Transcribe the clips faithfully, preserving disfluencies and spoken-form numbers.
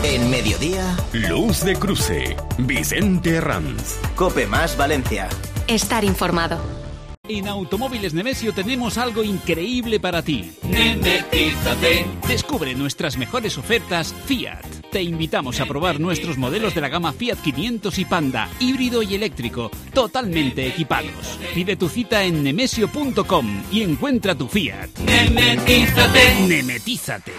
En mediodía, Luz de Cruce, Vicente Herranz. COPE más Valencia. Estar informado. En Automóviles Nemesio tenemos algo increíble para ti. Nemetízate. Descubre nuestras mejores ofertas Fiat. Te invitamos a probar nuestros modelos de la gama Fiat quinientos y Panda, híbrido y eléctrico, totalmente equipados. Pide tu cita en nemesio punto com y encuentra tu Fiat. Nemetízate. Nemetízate.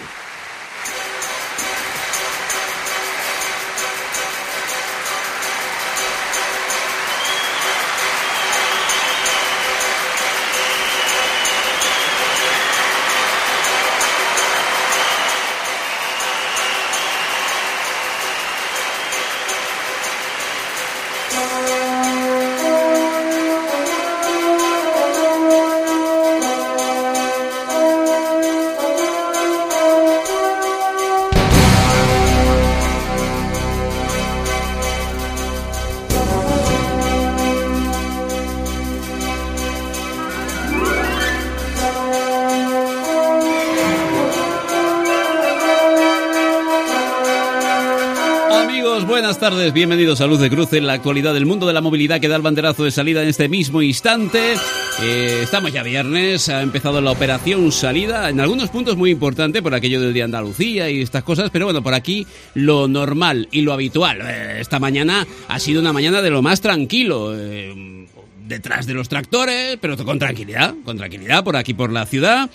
Buenas tardes, bienvenidos a Luz de Cruce, la actualidad del mundo de la movilidad que da el banderazo de salida en este mismo instante. Eh, estamos ya viernes, ha empezado la operación salida, en algunos puntos muy importante por aquello del Día de Andalucía y estas cosas, pero bueno, por aquí lo normal y lo habitual. Eh, esta mañana ha sido una mañana de lo más tranquilo, eh, detrás de los tractores, pero con tranquilidad, con tranquilidad por aquí por la ciudad,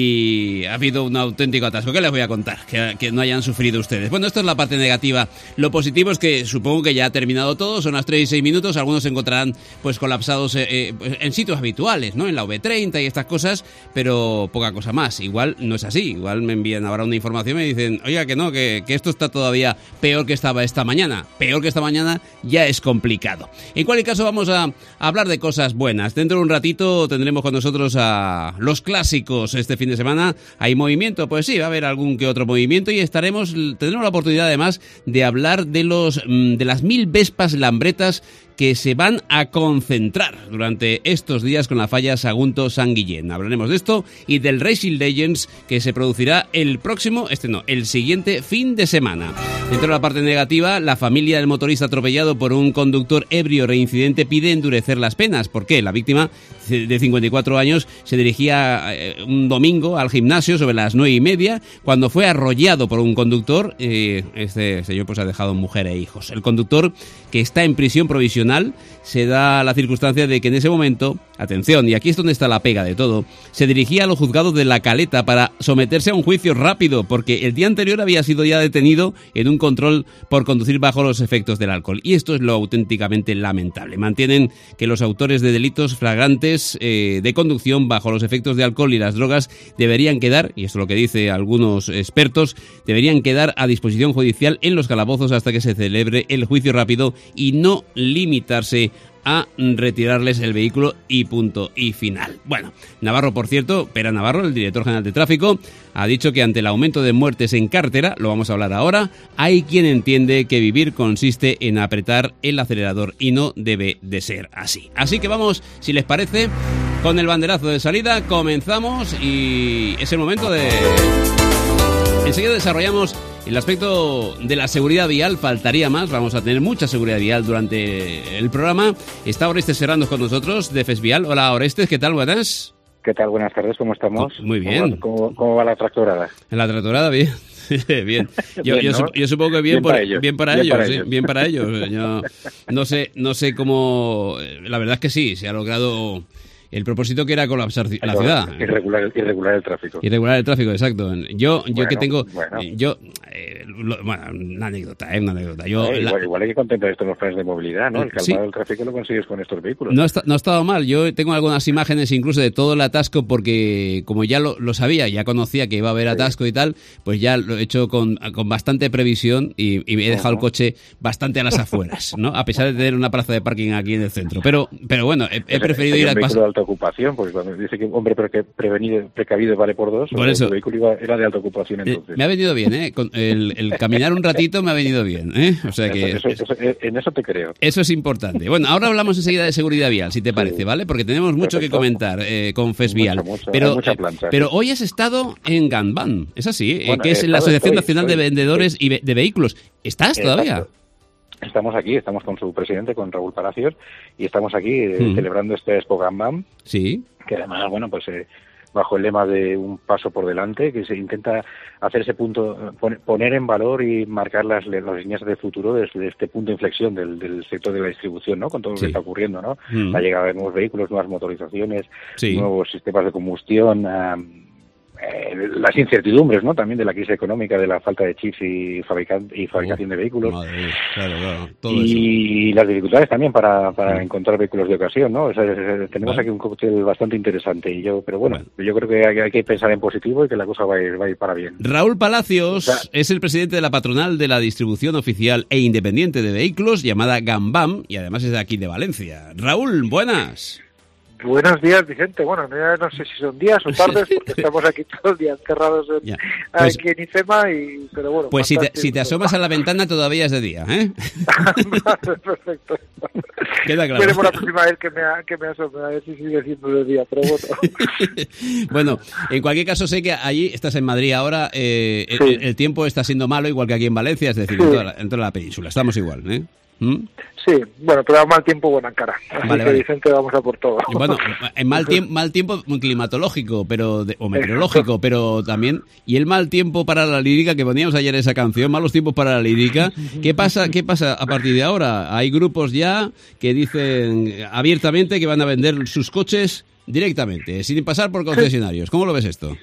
y ha habido un auténtico atasco. ¿Qué les voy a contar? Que, que no hayan sufrido ustedes. Bueno, esto es la parte negativa. Lo positivo es que supongo que ya ha terminado todo, son las tres y seis minutos, algunos se encontrarán pues colapsados eh, eh, en sitios habituales, ¿no? En la V treinta y estas cosas, pero poca cosa más. Igual no es así, igual me envían ahora una información y me dicen, oiga, que no, que, que esto está todavía peor que estaba esta mañana. Peor que esta mañana ya es complicado. En cualquier caso, vamos a, a hablar de cosas buenas. Dentro de un ratito tendremos con nosotros a los clásicos este fin de semana. ¿Hay movimiento? Pues sí, va a haber algún que otro movimiento y estaremos, tendremos la oportunidad además de hablar de los de las mil Vespas Lambretas que se van a concentrar durante estos días con la falla Sagunto-San Guillén. Hablaremos de esto y del Racing Legends que se producirá el próximo, este no, el siguiente fin de semana. Dentro de la parte negativa, la familia del motorista atropellado por un conductor ebrio reincidente pide endurecer las penas. ¿Por qué? La víctima, de cincuenta y cuatro años, se dirigía un domingo al gimnasio sobre las nueve y media cuando fue arrollado por un conductor. Eh, este señor pues ha dejado mujer e hijos. El conductor, que está en prisión provisional, se da la circunstancia de que en ese momento, atención, y aquí es donde está la pega de todo, se dirigía a los juzgados de La Caleta para someterse a un juicio rápido, porque el día anterior había sido ya detenido en un control por conducir bajo los efectos del alcohol. Y esto es lo auténticamente lamentable. Mantienen que los autores de delitos flagrantes eh, de conducción bajo los efectos de alcohol y las drogas deberían quedar, y esto es lo que dicen algunos expertos, deberían quedar a disposición judicial en los calabozos hasta que se celebre el juicio rápido y no limitarse a retirarles el vehículo y punto y final. Bueno, Navarro, por cierto, Pera Navarro, el director general de tráfico, ha dicho que ante el aumento de muertes en carretera, lo vamos a hablar ahora, hay quien entiende que vivir consiste en apretar el acelerador y no debe de ser así. Así que vamos, si les parece, con el banderazo de salida, comenzamos y es el momento de... Enseguida desarrollamos el aspecto de la seguridad vial, faltaría más, vamos a tener mucha seguridad vial durante el programa. Está Orestes Serrano con nosotros, de FESVial. Hola Orestes, ¿qué tal? Buenas. ¿Qué tal? Buenas tardes, ¿cómo estamos? Muy bien. ¿Cómo, cómo, cómo va la tractorada? En la tractorada, bien. bien. Yo, bien, yo, ¿no? sup- yo supongo que bien, Bien por, para ellos. bien para Bien ellos, para sí, ellos. bien para ellos. Yo no sé, no sé cómo. La verdad es que sí, se ha logrado el propósito que era colapsar la Eso, ciudad. Irregular, irregular el tráfico. Irregular el tráfico, exacto. Yo, yo Bueno, que tengo, bueno. yo, eh, lo- bueno, una anécdota, eh, una anécdota. Yo, Eh, la- igual, igual hay que contemplar esto en los planes de movilidad, ¿no? El calmado Sí. del tráfico lo consigues con estos vehículos. No, está, no ha estado mal. Yo tengo algunas imágenes incluso de todo el atasco porque como ya lo, lo sabía, ya conocía que iba a haber atasco y tal, pues ya lo he hecho con, con bastante previsión y, y he dejado el coche bastante a las afueras, ¿no? A pesar de tener una plaza de parking aquí en el centro. Pero, pero bueno, he, he Ese- preferido ese ir a es un pas- vehículo alta ocupación, porque cuando dice que hombre pre- prevenido, precavido vale por dos, por eso, el vehículo iba, era de alta ocupación entonces. Eh, me ha venido bien, ¿eh? Con el, el caminar un ratito me ha venido bien, ¿eh? O sea que... Eso, eso, eso, en eso te creo. Eso es importante. Bueno, ahora hablamos enseguida de seguridad vial, si te parece, ¿vale? Porque tenemos mucho Perfecto. que comentar eh, con FESVial. Mucho, mucho, pero, mucha plancha, pero sí. hoy has estado en Ganban, es así, bueno, eh, que es eh, la Asociación estoy, Nacional estoy, de Vendedores estoy. y ve- de Vehículos. ¿Estás Exacto. todavía? Estamos aquí, estamos con su presidente, con Raúl Palacios, y estamos aquí eh, Mm. celebrando este Expo Ganban, Sí. que además, bueno, pues eh, bajo el lema de un paso por delante, que se intenta hacer ese punto, pon- poner en valor y marcar las, las líneas de futuro desde este punto de inflexión del, del sector de la distribución, ¿no? Con todo lo Sí. que está ocurriendo, ¿no? Mm. La llegada de nuevos vehículos, nuevas motorizaciones, Sí. nuevos sistemas de combustión, um, eh, las incertidumbres, ¿no? También de la crisis económica, de la falta de chips y, fabrican- y fabricación Oh, de vehículos. Madre mía, claro, claro, todo Y las dificultades también para, para Sí. encontrar vehículos de ocasión, ¿no? O sea, es- es- tenemos Vale. aquí un cóctel bastante interesante y yo, pero bueno, Bueno. yo creo que hay, hay que pensar en positivo y que la cosa va a ir, va a ir para bien. eso. Raúl Palacios O sea- es el presidente de la patronal de la distribución oficial e independiente de vehículos llamada Ganbam y además es de aquí de Valencia. Raúl, buenas. Buenos días, Vicente. Bueno, ya no sé si son días o tardes, porque estamos aquí todo el día encerrados en, Ya. Pues- aquí en IFEMA, y, pero bueno. Pues si te, fantástico. si te asomas a la ventana todavía es de día, ¿eh? Vale, perfecto. Queda claro. Veremos la próxima vez que me, a- que me asome, a ver si sigue siendo de día, pero bueno. Bueno, en cualquier caso sé que allí estás en Madrid ahora, eh, Sí. el, el tiempo está siendo malo igual que aquí en Valencia, es decir, Sí. en, toda la, en toda la península, estamos igual, ¿eh? ¿Mm? Sí, bueno, pero a mal tiempo, buena cara. Así Vale, que, vale. Vicente, vamos a por todo. Y bueno, en mal tiempo, mal tiempo climatológico, pero de- o meteorológico, pero también y el mal tiempo para la lírica que poníamos ayer esa canción, malos tiempos para la lírica. ¿Qué pasa? ¿Qué pasa a partir de ahora? Hay grupos ya que dicen abiertamente que van a vender sus coches directamente, sin pasar por concesionarios. ¿Cómo lo ves esto?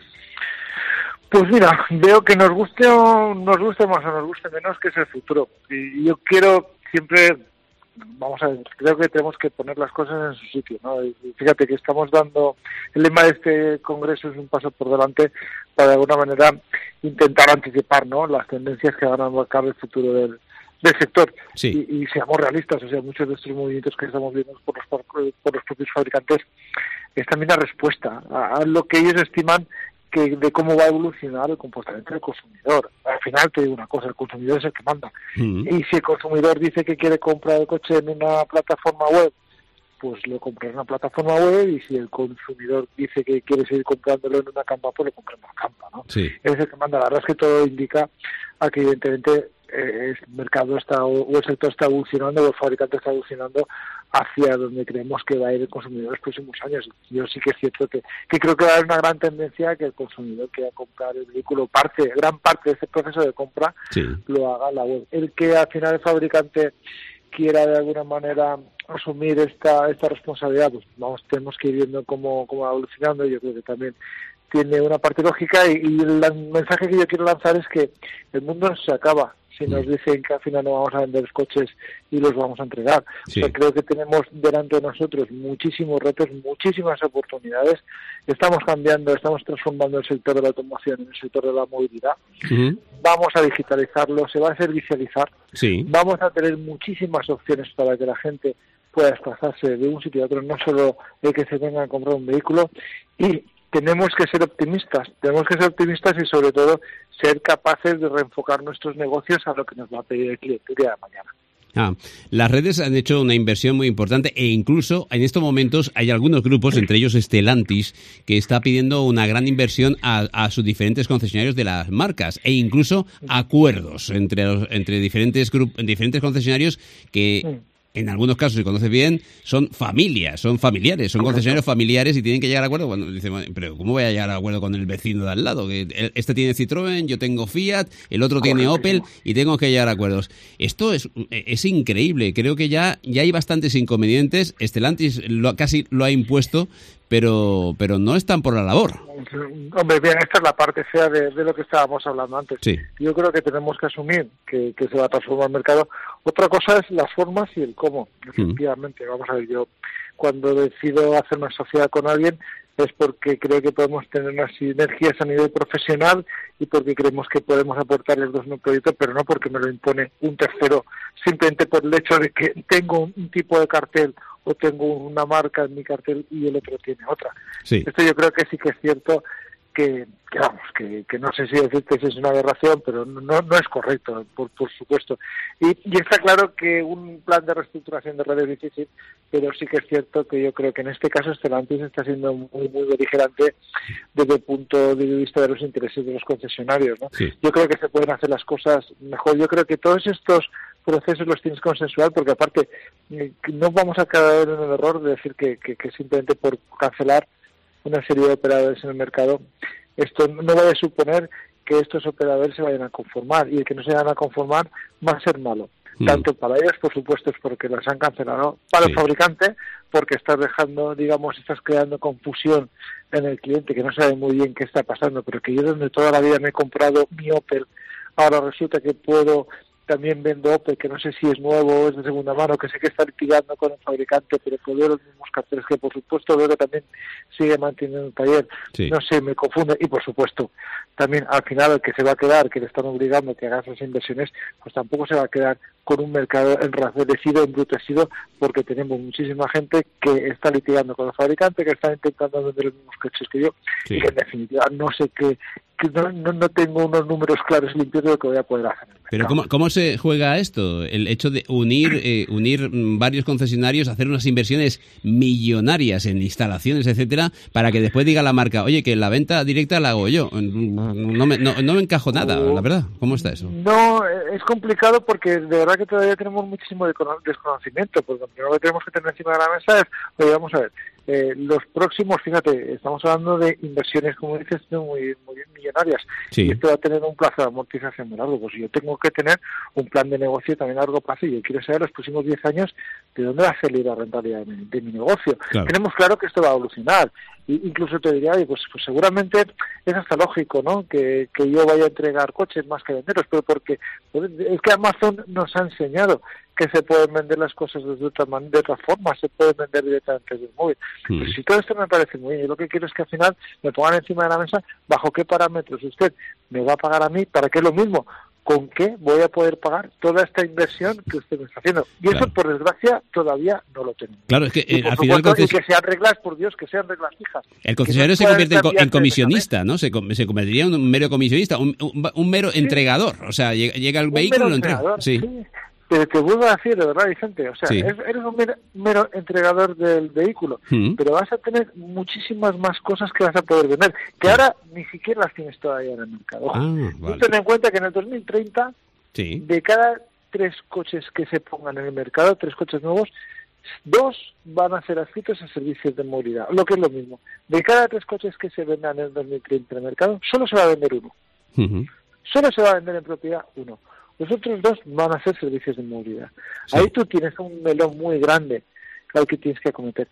Pues mira, veo que nos guste o nos guste más o nos guste menos, que es el futuro. Y yo quiero siempre, vamos a ver, creo que tenemos que poner las cosas en su sitio, ¿no? Y fíjate que estamos dando, el lema de este congreso es un paso por delante para de alguna manera intentar anticipar, ¿no?, las tendencias que van a marcar el futuro del, del sector. Sí. Y, y seamos realistas, o sea, muchos de estos movimientos que estamos viendo por los, por los propios fabricantes es también la respuesta a, a lo que ellos estiman que de cómo va a evolucionar el comportamiento del consumidor. Al final te digo una cosa, el consumidor es el que manda. Mm. Y si el consumidor dice que quiere comprar el coche en una plataforma web, pues lo compra en una plataforma web, y si el consumidor dice que quiere seguir comprándolo en una campa, pues lo compra en una campa, ¿no? Sí. Es el que manda. La verdad es que todo indica a que evidentemente eh, el mercado está o, o el sector está evolucionando, o el fabricante está evolucionando hacia donde creemos que va a ir el consumidor en los próximos años. Yo sí que es cierto que, que creo que va a haber una gran tendencia a que el consumidor quiera comprar el vehículo, parte, gran parte de ese proceso de compra Sí. lo haga en la web. El que al final el fabricante quiera de alguna manera asumir esta esta responsabilidad, pues vamos, tenemos que ir viendo cómo, cómo va evolucionando. Yo creo que también tiene una parte lógica, y, y el mensaje que yo quiero lanzar es que el mundo no se acaba si nos dicen que al final no vamos a vender los coches y los vamos a entregar. Sí. O sea, creo que tenemos delante de nosotros muchísimos retos, muchísimas oportunidades. Estamos cambiando, estamos transformando el sector de la automoción en el sector de la movilidad. Ujú. Vamos a digitalizarlo, se va a servicializar. Sí. Vamos a tener muchísimas opciones para que la gente pueda desplazarse de un sitio a otro, no solo el que se venga a comprar un vehículo. Y tenemos que ser optimistas, tenemos que ser optimistas y sobre todo ser capaces de reenfocar nuestros negocios a lo que nos va a pedir el cliente el día de mañana. Ah, las redes han hecho una inversión muy importante e incluso en estos momentos hay algunos grupos, entre ellos Stellantis, que está pidiendo una gran inversión a, a sus diferentes concesionarios de las marcas e incluso acuerdos entre los, entre diferentes grupos, diferentes concesionarios que en algunos casos, si conoces bien, son familias, son familiares, son concesionarios familiares y tienen que llegar a acuerdo. Cuando dicen, pero ¿cómo voy a llegar a acuerdo con el vecino de al lado? Que este tiene Citroën, yo tengo Fiat, el otro tiene Opel y tengo que llegar a acuerdos. Esto es es increíble. Creo que ya ya hay bastantes inconvenientes. Stellantis lo, casi lo ha impuesto, pero pero no están por la labor. Hombre, bien, esta es la parte fea de, de lo que estábamos hablando antes. Sí. Yo creo que tenemos que asumir que, que se va a transformar el mercado. Otra cosa es las formas y el cómo. Efectivamente, mm. vamos a ver, yo cuando decido hacer una sociedad con alguien es porque creo que podemos tener unas sinergias a nivel profesional y porque creemos que podemos aportar los dos en un proyecto, pero no porque me lo impone un tercero, simplemente por el hecho de que tengo un tipo de cartel o tengo una marca en mi cartel y el otro tiene otra. Sí. Esto yo creo que sí que es cierto que, que vamos, que, que no sé si decirte si es una aberración, pero no, no es correcto, por, por supuesto. Y, y está claro que un plan de reestructuración de red es difícil, pero sí que es cierto que yo creo que en este caso Stellantis está siendo muy, muy beligerante desde el punto de vista de los intereses de los concesionarios, ¿no? Sí. Yo creo que se pueden hacer las cosas mejor. Yo creo que todos estos procesos los tienes que consensuar, porque aparte no vamos a caer en el error de decir que, que, que simplemente por cancelar una serie de operadores en el mercado, esto no vaya a suponer que estos operadores se vayan a conformar, y el que no se vayan a conformar va a ser malo. Mm. Tanto para ellos, por supuesto, es porque las han cancelado, para sí. el fabricante, porque estás dejando, digamos, estás creando confusión en el cliente, que no sabe muy bien qué está pasando, pero que yo donde toda la vida me he comprado mi Opel, ahora resulta que puedo... También vendo Opel, que no sé si es nuevo o es de segunda mano, que sé que está litigando con el fabricante, pero que veo los mismos carteles, que por supuesto veo que también sigue manteniendo el taller. Sí. No sé, me confunde. Y por supuesto, también al final el que se va a quedar, que le están obligando a que haga esas inversiones, pues tampoco se va a quedar con un mercado enracido, embrutecido, porque tenemos muchísima gente que está litigando con el fabricante, que está intentando vender los mismos coches que yo, sí. y que en definitiva no sé qué, que no, no, no tengo unos números claros y limpios de lo que voy a poder hacer. Pero ¿cómo, cómo se juega esto? El hecho de unir eh, unir varios concesionarios, hacer unas inversiones millonarias en instalaciones, etcétera, para que después diga la marca, oye, que la venta directa la hago yo. No me, no, no me encajo nada, la verdad. ¿Cómo está eso? No, es complicado porque de verdad que todavía tenemos muchísimo desconocimiento, porque lo primero que tenemos que tener encima de la mesa es, oye, vamos a ver, eh, los próximos, fíjate, estamos hablando de inversiones, como dices, muy, muy millonarias, sí. y esto va a tener un plazo de amortización muy largo. Pues yo tengo que tener un plan de negocio también a largo plazo, y yo quiero saber los próximos diez años de dónde va a salir la rentabilidad de mi, de mi negocio. Claro. Tenemos claro que esto va a evolucionar, y incluso te diría, oye, pues, pues seguramente es hasta lógico, ¿no?, que, que yo vaya a entregar coches más que venderlos, pero porque pues, es que Amazon nos ha enseñado que se pueden vender las cosas de otra manera, de otra forma, se pueden vender directamente desde el móvil. Mm. Pues si todo esto me parece muy bien, yo lo que quiero es que al final me pongan encima de la mesa bajo qué parámetros usted me va a pagar a mí, para que es lo mismo, con qué voy a poder pagar toda esta inversión que usted me está haciendo. Y claro. eso, por desgracia, todavía no lo tenemos. Claro, es que eh, al final... Conces... Y que sean reglas, por Dios, que sean reglas fijas. El concesionario no se convierte en, co en comisionista, ¿no? Se, se convertiría en un mero comisionista, un, un, un mero sí. entregador. O sea, llega, llega el un vehículo y lo entrega. Sí. sí. Pero te vuelvo a decir, de verdad, Vicente, o sea, sí. eres un mero, mero entregador del vehículo, mm. pero vas a tener muchísimas más cosas que vas a poder vender, que ahora ni siquiera las tienes todavía en el mercado. Ah, vale. Ten en cuenta que en el dos mil treinta, sí. de cada tres coches que se pongan en el mercado, tres coches nuevos, dos van a ser adscritos a servicios de movilidad, lo que es lo mismo. De cada tres coches que se vendan en el dos mil treinta en el mercado, solo se va a vender uno. Uh-huh. Solo se va a vender en propiedad uno. Los otros dos van a ser servicios de movilidad. Sí. Ahí tú tienes un melón muy grande al que tienes que acometer.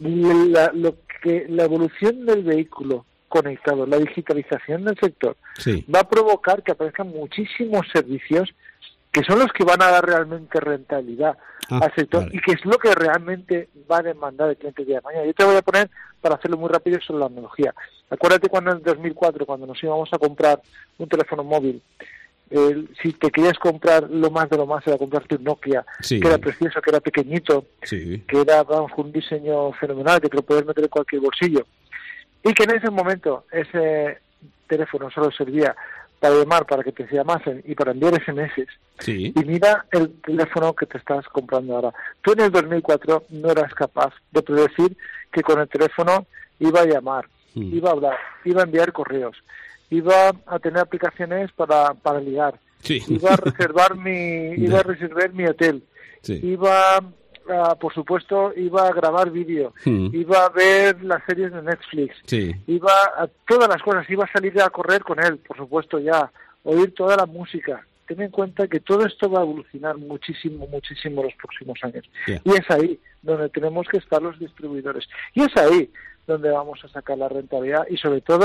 La, lo que, la evolución del vehículo conectado, la digitalización del sector, sí. va a provocar que aparezcan muchísimos servicios que son los que van a dar realmente rentabilidad ah, al sector, vale. y que es lo que realmente va a demandar el cliente de día de mañana. Yo te voy a poner, para hacerlo muy rápido, sobre la analogía. Acuérdate cuando en el dos mil cuatro, cuando nos íbamos a comprar un teléfono móvil, Eh, si te querías comprar lo más de lo más, era comprarte un Nokia, sí. que era precioso, que era pequeñito, sí. que era, vamos, un diseño fenomenal, que te lo puedes meter en cualquier bolsillo, y que en ese momento ese teléfono solo servía para llamar, para que te llamasen y para enviar ese eme ese, sí. y mira el teléfono que te estás comprando ahora. Tú en el dos mil cuatro no eras capaz de predecir que con el teléfono iba a llamar, mm. iba a hablar, iba a enviar correos, iba a tener aplicaciones para, para ligar, sí. iba a reservar mi iba a reservar mi hotel, sí. iba a, por supuesto, iba a grabar vídeo, mm. iba a ver las series de Netflix, sí. iba a todas las cosas, iba a salir a correr con él, por supuesto, ya, oír toda la música. Ten en cuenta que todo esto va a evolucionar muchísimo, muchísimo los próximos años. Yeah. Y es ahí donde tenemos que estar los distribuidores. Y es ahí donde vamos a sacar la rentabilidad y, sobre todo,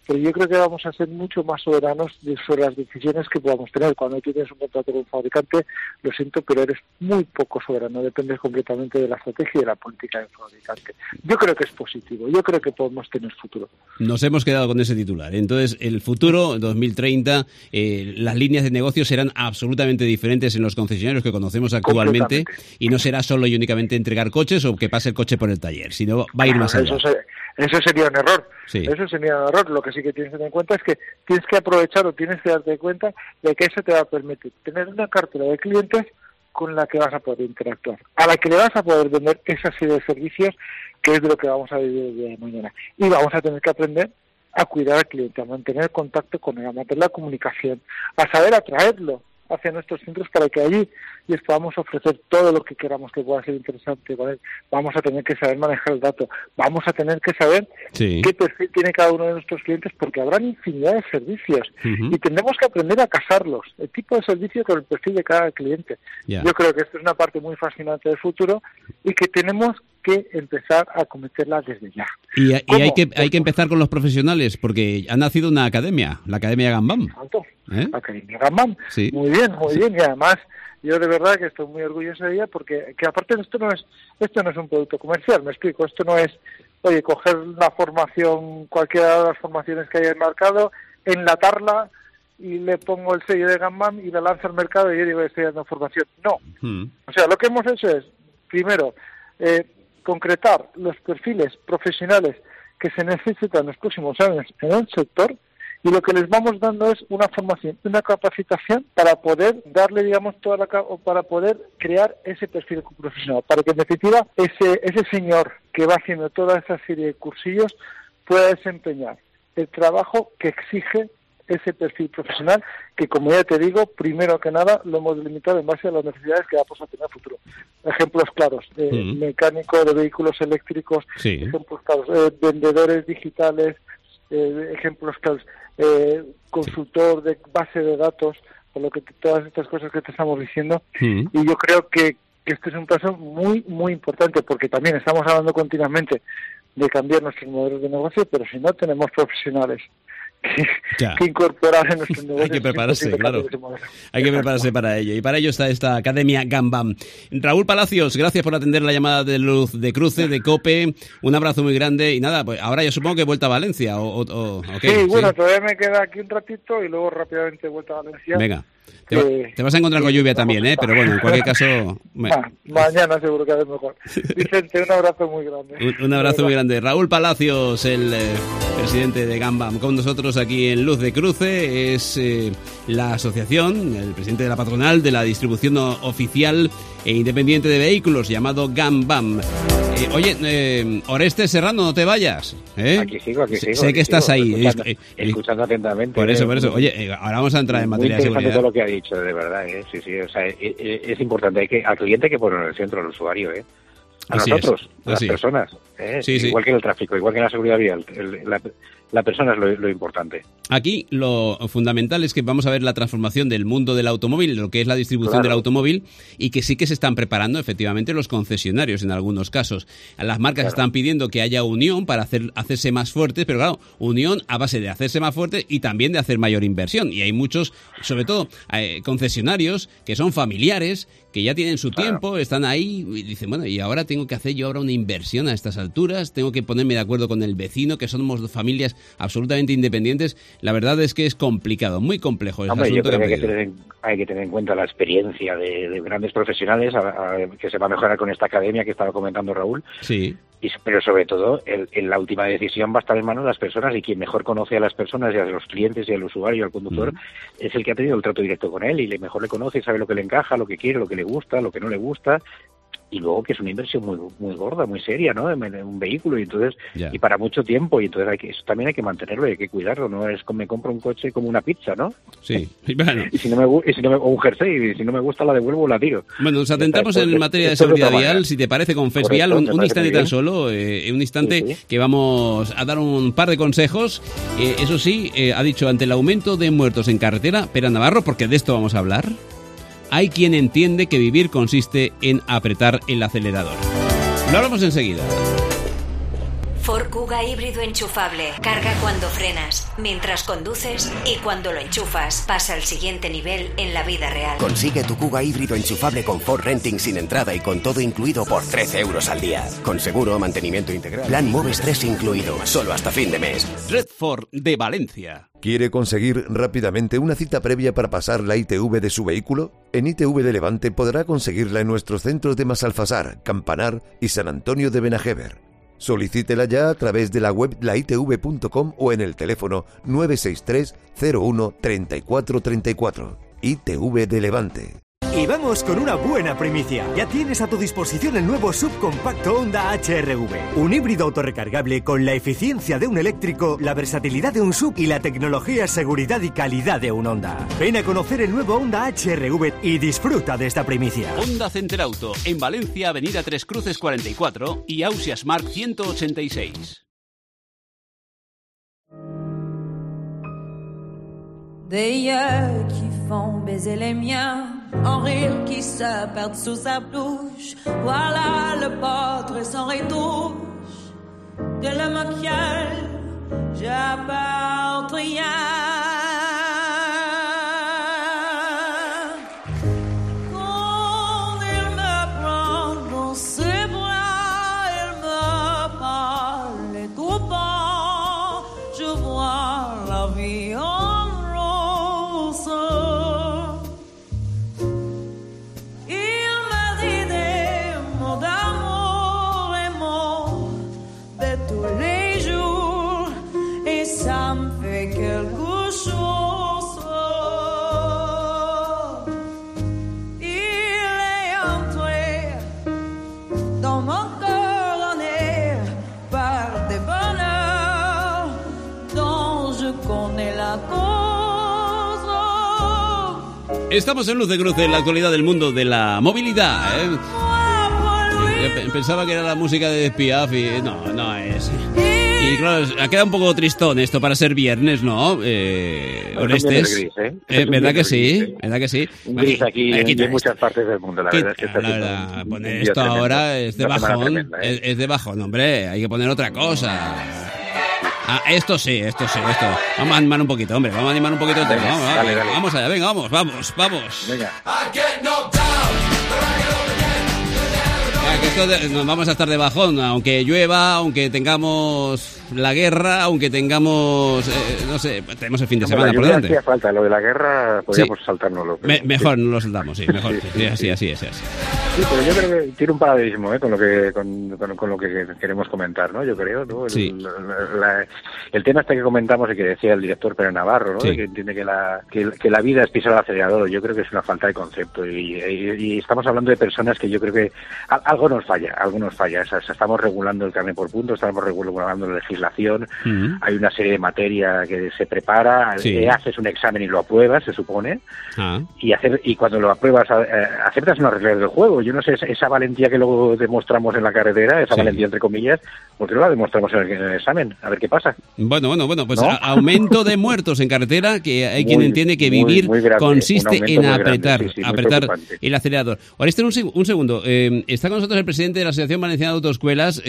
pero yo creo que vamos a ser mucho más soberanos sobre las decisiones que podamos tener. Cuando tú tienes un contrato con un fabricante, lo siento, pero eres muy poco soberano, dependes completamente de la estrategia y de la política del fabricante. Yo creo que es positivo, yo creo que podemos tener futuro. Nos hemos quedado con ese titular. Entonces, el futuro, dos mil treinta, eh, las líneas de negocio serán absolutamente diferentes en los concesionarios que conocemos actualmente, y no será solo y únicamente entregar coches o que pase el coche por el taller, sino va a ir más allá. Eso, se, eso sería un error. Sí. Eso sería un error. Lo que sí que tienes que tener en cuenta es que tienes que aprovechar o tienes que darte cuenta de que eso te va a permitir tener una cartera de clientes con la que vas a poder interactuar, a la que le vas a poder vender esa serie de servicios que es de lo que vamos a vivir el día de mañana. Y vamos a tener que aprender a cuidar al cliente, a mantener contacto con él, a mantener la comunicación, a saber atraerlo hacia nuestros centros para que allí les podamos ofrecer todo lo que queramos que pueda ser interesante con él. Vamos a tener que saber manejar el dato, vamos a tener que saber sí. qué perfil tiene cada uno de nuestros clientes, porque habrán infinidad de servicios uh-huh. y tendremos que aprender a casarlos, el tipo de servicio con el perfil de cada cliente. Yeah. Yo creo que esto es una parte muy fascinante del futuro y que tenemos que empezar a cometerla desde ya. Y, y hay que hay que empezar con los profesionales, porque ha nacido una academia, la Academia Gambam. ¿Eh? La Academia Gambam. Sí. Muy bien, muy sí. bien, y además yo de verdad que estoy muy orgulloso de ella, porque que aparte esto no es esto no es un producto comercial, me explico, esto no es, oye, coger una formación, cualquiera de las formaciones que hay en el mercado, enlatarla y le pongo el sello de Gambam y la lanzo al mercado y yo digo, estoy dando formación. No. Hmm. O sea, lo que hemos hecho es, primero, eh, concretar los perfiles profesionales que se necesitan en los próximos años en el sector, y lo que les vamos dando es una formación, una capacitación para poder darle, digamos, toda la o para poder crear ese perfil profesional, para que en definitiva ese ese señor que va haciendo toda esa serie de cursillos pueda desempeñar el trabajo que exige ese perfil profesional, que, como ya te digo, primero que nada lo hemos delimitado en base a las necesidades que vamos a tener en el futuro. Ejemplos claros, de uh-huh. mecánico de vehículos eléctricos, sí. ejemplos claros, eh, vendedores digitales, eh, ejemplos claros, eh, consultor de base de datos, por lo que te, todas estas cosas que te estamos diciendo, uh-huh. y yo creo que, que este es un paso muy, muy importante, porque también estamos hablando continuamente de cambiar nuestros modelos de negocio, pero si no tenemos profesionales Que, que incorporar en nuestros negocios. Hay que prepararse, claro. Hay que prepararse para ello. Y para ello está esta Academia Gambam. Raúl Palacios, gracias por atender la llamada de Luz de Cruce, de COPE. Un abrazo muy grande. Y nada, pues ahora yo supongo que vuelta a Valencia. O, o, okay, sí, bueno, ¿sí? Todavía me queda aquí un ratito y luego rápidamente vuelta a Valencia. Venga. Te, va, te vas a encontrar con lluvia también, ¿eh? Pero bueno, en cualquier caso... Me... Ah, mañana seguro que es mejor. Vicente, un abrazo muy grande. Un, un abrazo muy grande. Raúl Palacios, el eh, presidente de Gambam, con nosotros aquí en Luz de Cruce. Es eh, la asociación, el presidente de la patronal de la distribución oficial e independiente de vehículos, llamado Gambam. Eh, oye, eh, Orestes Serrano, no te vayas. ¿eh? Aquí sigo, aquí sigo. Sé aquí que estás sigo, ahí. Escuchando, eh, escuchando atentamente. Por eso, por eso. Oye, eh, ahora vamos a entrar en materia de seguridad. Muy interesante todo lo que ha dicho, de verdad. ¿eh? Sí, sí, o sea, es, es importante. Hay que, al cliente hay que ponerlo en el centro, al usuario, ¿eh? A Así nosotros, es. a las personas. ¿eh? Sí, igual sí. que en el tráfico, igual que en la seguridad vial. El, la, la persona es lo, lo importante. Aquí lo fundamental es que vamos a ver la transformación del mundo del automóvil, lo que es la distribución claro. del automóvil, y que sí que se están preparando efectivamente los concesionarios en algunos casos. Las marcas claro. están pidiendo que haya unión para hacer, hacerse más fuertes, pero claro, unión a base de hacerse más fuertes y también de hacer mayor inversión. Y hay muchos, sobre todo eh, concesionarios que son familiares, que ya tienen su claro. tiempo, están ahí y dicen, bueno, y ahora tengo que hacer yo ahora una inversión a estas alturas, tengo que ponerme de acuerdo con el vecino, que somos familias absolutamente independientes. La verdad es que es complicado, muy complejo. Hombre, asunto yo creo que, que, hay, que tener, hay que tener en cuenta la experiencia de, de grandes profesionales a, a, que se va a mejorar con esta academia que estaba comentando Raúl. Sí. Y, pero sobre todo, el, en la última decisión va a estar en manos de las personas, y quien mejor conoce a las personas y a los clientes y al usuario y al conductor mm. es el que ha tenido el trato directo con él, y le mejor le conoce y sabe lo que le encaja, lo que quiere, lo que le gusta, lo que no le gusta. Y luego que es una inversión muy muy gorda, muy seria, ¿no? En, en un vehículo, y entonces yeah. y para mucho tiempo, y entonces hay que, eso también hay que mantenerlo y hay que cuidarlo, no es como me compro un coche como una pizza, ¿no? Sí, bueno. y si no me y si no me, o un jersey, y si no me gusta la devuelvo o la tiro. Bueno, nos atentamos en pues, materia de seguridad vial, si te parece, con Fes Vial, un, un instante tan solo, eh, un instante sí, sí. que vamos a dar un par de consejos. Eh, eso sí, eh, ha dicho, ante el aumento de muertos en carretera, Pera Navarro, porque de esto vamos a hablar, hay quien entiende que vivir consiste en apretar el acelerador. Lo hablamos enseguida. Ford Kuga híbrido enchufable. Carga cuando frenas, mientras conduces y cuando lo enchufas. Pasa al siguiente nivel en la vida real. Consigue tu Kuga híbrido enchufable con Ford Renting sin entrada y con todo incluido por trece euros al día. Con seguro, mantenimiento integral. Plan Moves tres incluido, solo hasta fin de mes. Red Ford de Valencia. ¿Quiere conseguir rápidamente una cita previa para pasar la I T V de su vehículo? En I T V de Levante podrá conseguirla en nuestros centros de Masalfasar, Campanar y San Antonio de Benajever. Solicítela ya a través de la web la i t v punto com o en el teléfono nueve seis tres cero uno treinta y cuatro treinta y cuatro. I T V de Levante. Y vamos con una buena primicia. Ya tienes a tu disposición el nuevo subcompacto Honda H R V. Un híbrido autorrecargable con la eficiencia de un eléctrico, la versatilidad de un sub y la tecnología, seguridad y calidad de un Honda. Ven a conocer el nuevo Honda H R V y disfruta de esta primicia. Honda Center Auto, en Valencia, Avenida Tres Cruces cuarenta y cuatro y Ausias Mark ciento ochenta y seis. Des yeux qui font baiser les miens, en rire qui se perdent sous sa bouche. Voilà le portrait sans retouche de l'homme auquel j'appartiens. Quand il me prend dans ses bras, il me parle tout bas. Je vois la vie en Estamos en Luz de Cruce, en la actualidad del mundo de la movilidad, ¿eh? Yo pensaba que era la música de Piaf y no, no es. Y claro, ha quedado un poco tristón esto para ser viernes, ¿no? Eh, Orestes. Gris, ¿eh? Eh, ¿Verdad que sí? ¿Sí? ¿Verdad que sí? Un gris aquí, aquí en, en muchas partes del mundo, la ¿Qué? verdad es que está la verdad, un, poner un esto tremendo, ahora es de bajón, tremenda, ¿eh? es, es de bajón, hombre, hay que poner otra cosa. Ah, esto sí, esto sí, esto. Vamos a animar un poquito, hombre, vamos a animar un poquito. Venga, vamos, dale, vamos, dale. vamos allá, venga, vamos, vamos, vamos. Venga. Ya, que esto de, nos vamos a estar de bajón, aunque llueva, aunque tengamos la guerra, aunque tengamos, eh, no sé, tenemos el fin de Como semana la por lluvia delante. hacía falta, lo de la guerra podríamos Sí. saltárnoslo. pero- Me, mejor no lo soltamos, sí, mejor, Sí, sí, sí, sí, así, sí. así, así, así. Sí, pero yo creo que tiene un paralelismo, ¿eh? con lo que con, con, con lo que queremos comentar, ¿no? Yo creo, ¿no? El, Sí. la, la- el tema este que comentamos y que decía el director Pérez Navarro, ¿no? Sí. Que entiende que la que, que la vida es pisar el acelerador. Yo creo que es una falta de concepto y, y, y estamos hablando de personas que yo creo que a, algo nos falla, algo nos falla. O sea, estamos regulando el carnet por puntos, estamos regulando la legislación. Ujú. Hay una serie de materia que se prepara, Sí. eh, haces un examen y lo apruebas, se supone. Ah. Y hacer y cuando lo apruebas eh, aceptas unas reglas del juego. Yo no sé, esa valentía que luego demostramos en la carretera, esa Sí. valentía entre comillas, ¿por qué no la demostramos en el, en el examen? A ver qué pasa. Bueno, bueno, bueno, pues ¿No? a- aumento de muertos en carretera, que hay Muy, quien entiende que muy, vivir muy grande, un consiste aumento en muy grande, apretar, sí, sí, muy apretar preocupante. el acelerador. Ahora, este un, seg- un segundo, eh, está con nosotros el presidente de la Asociación Valenciana de Autoescuelas,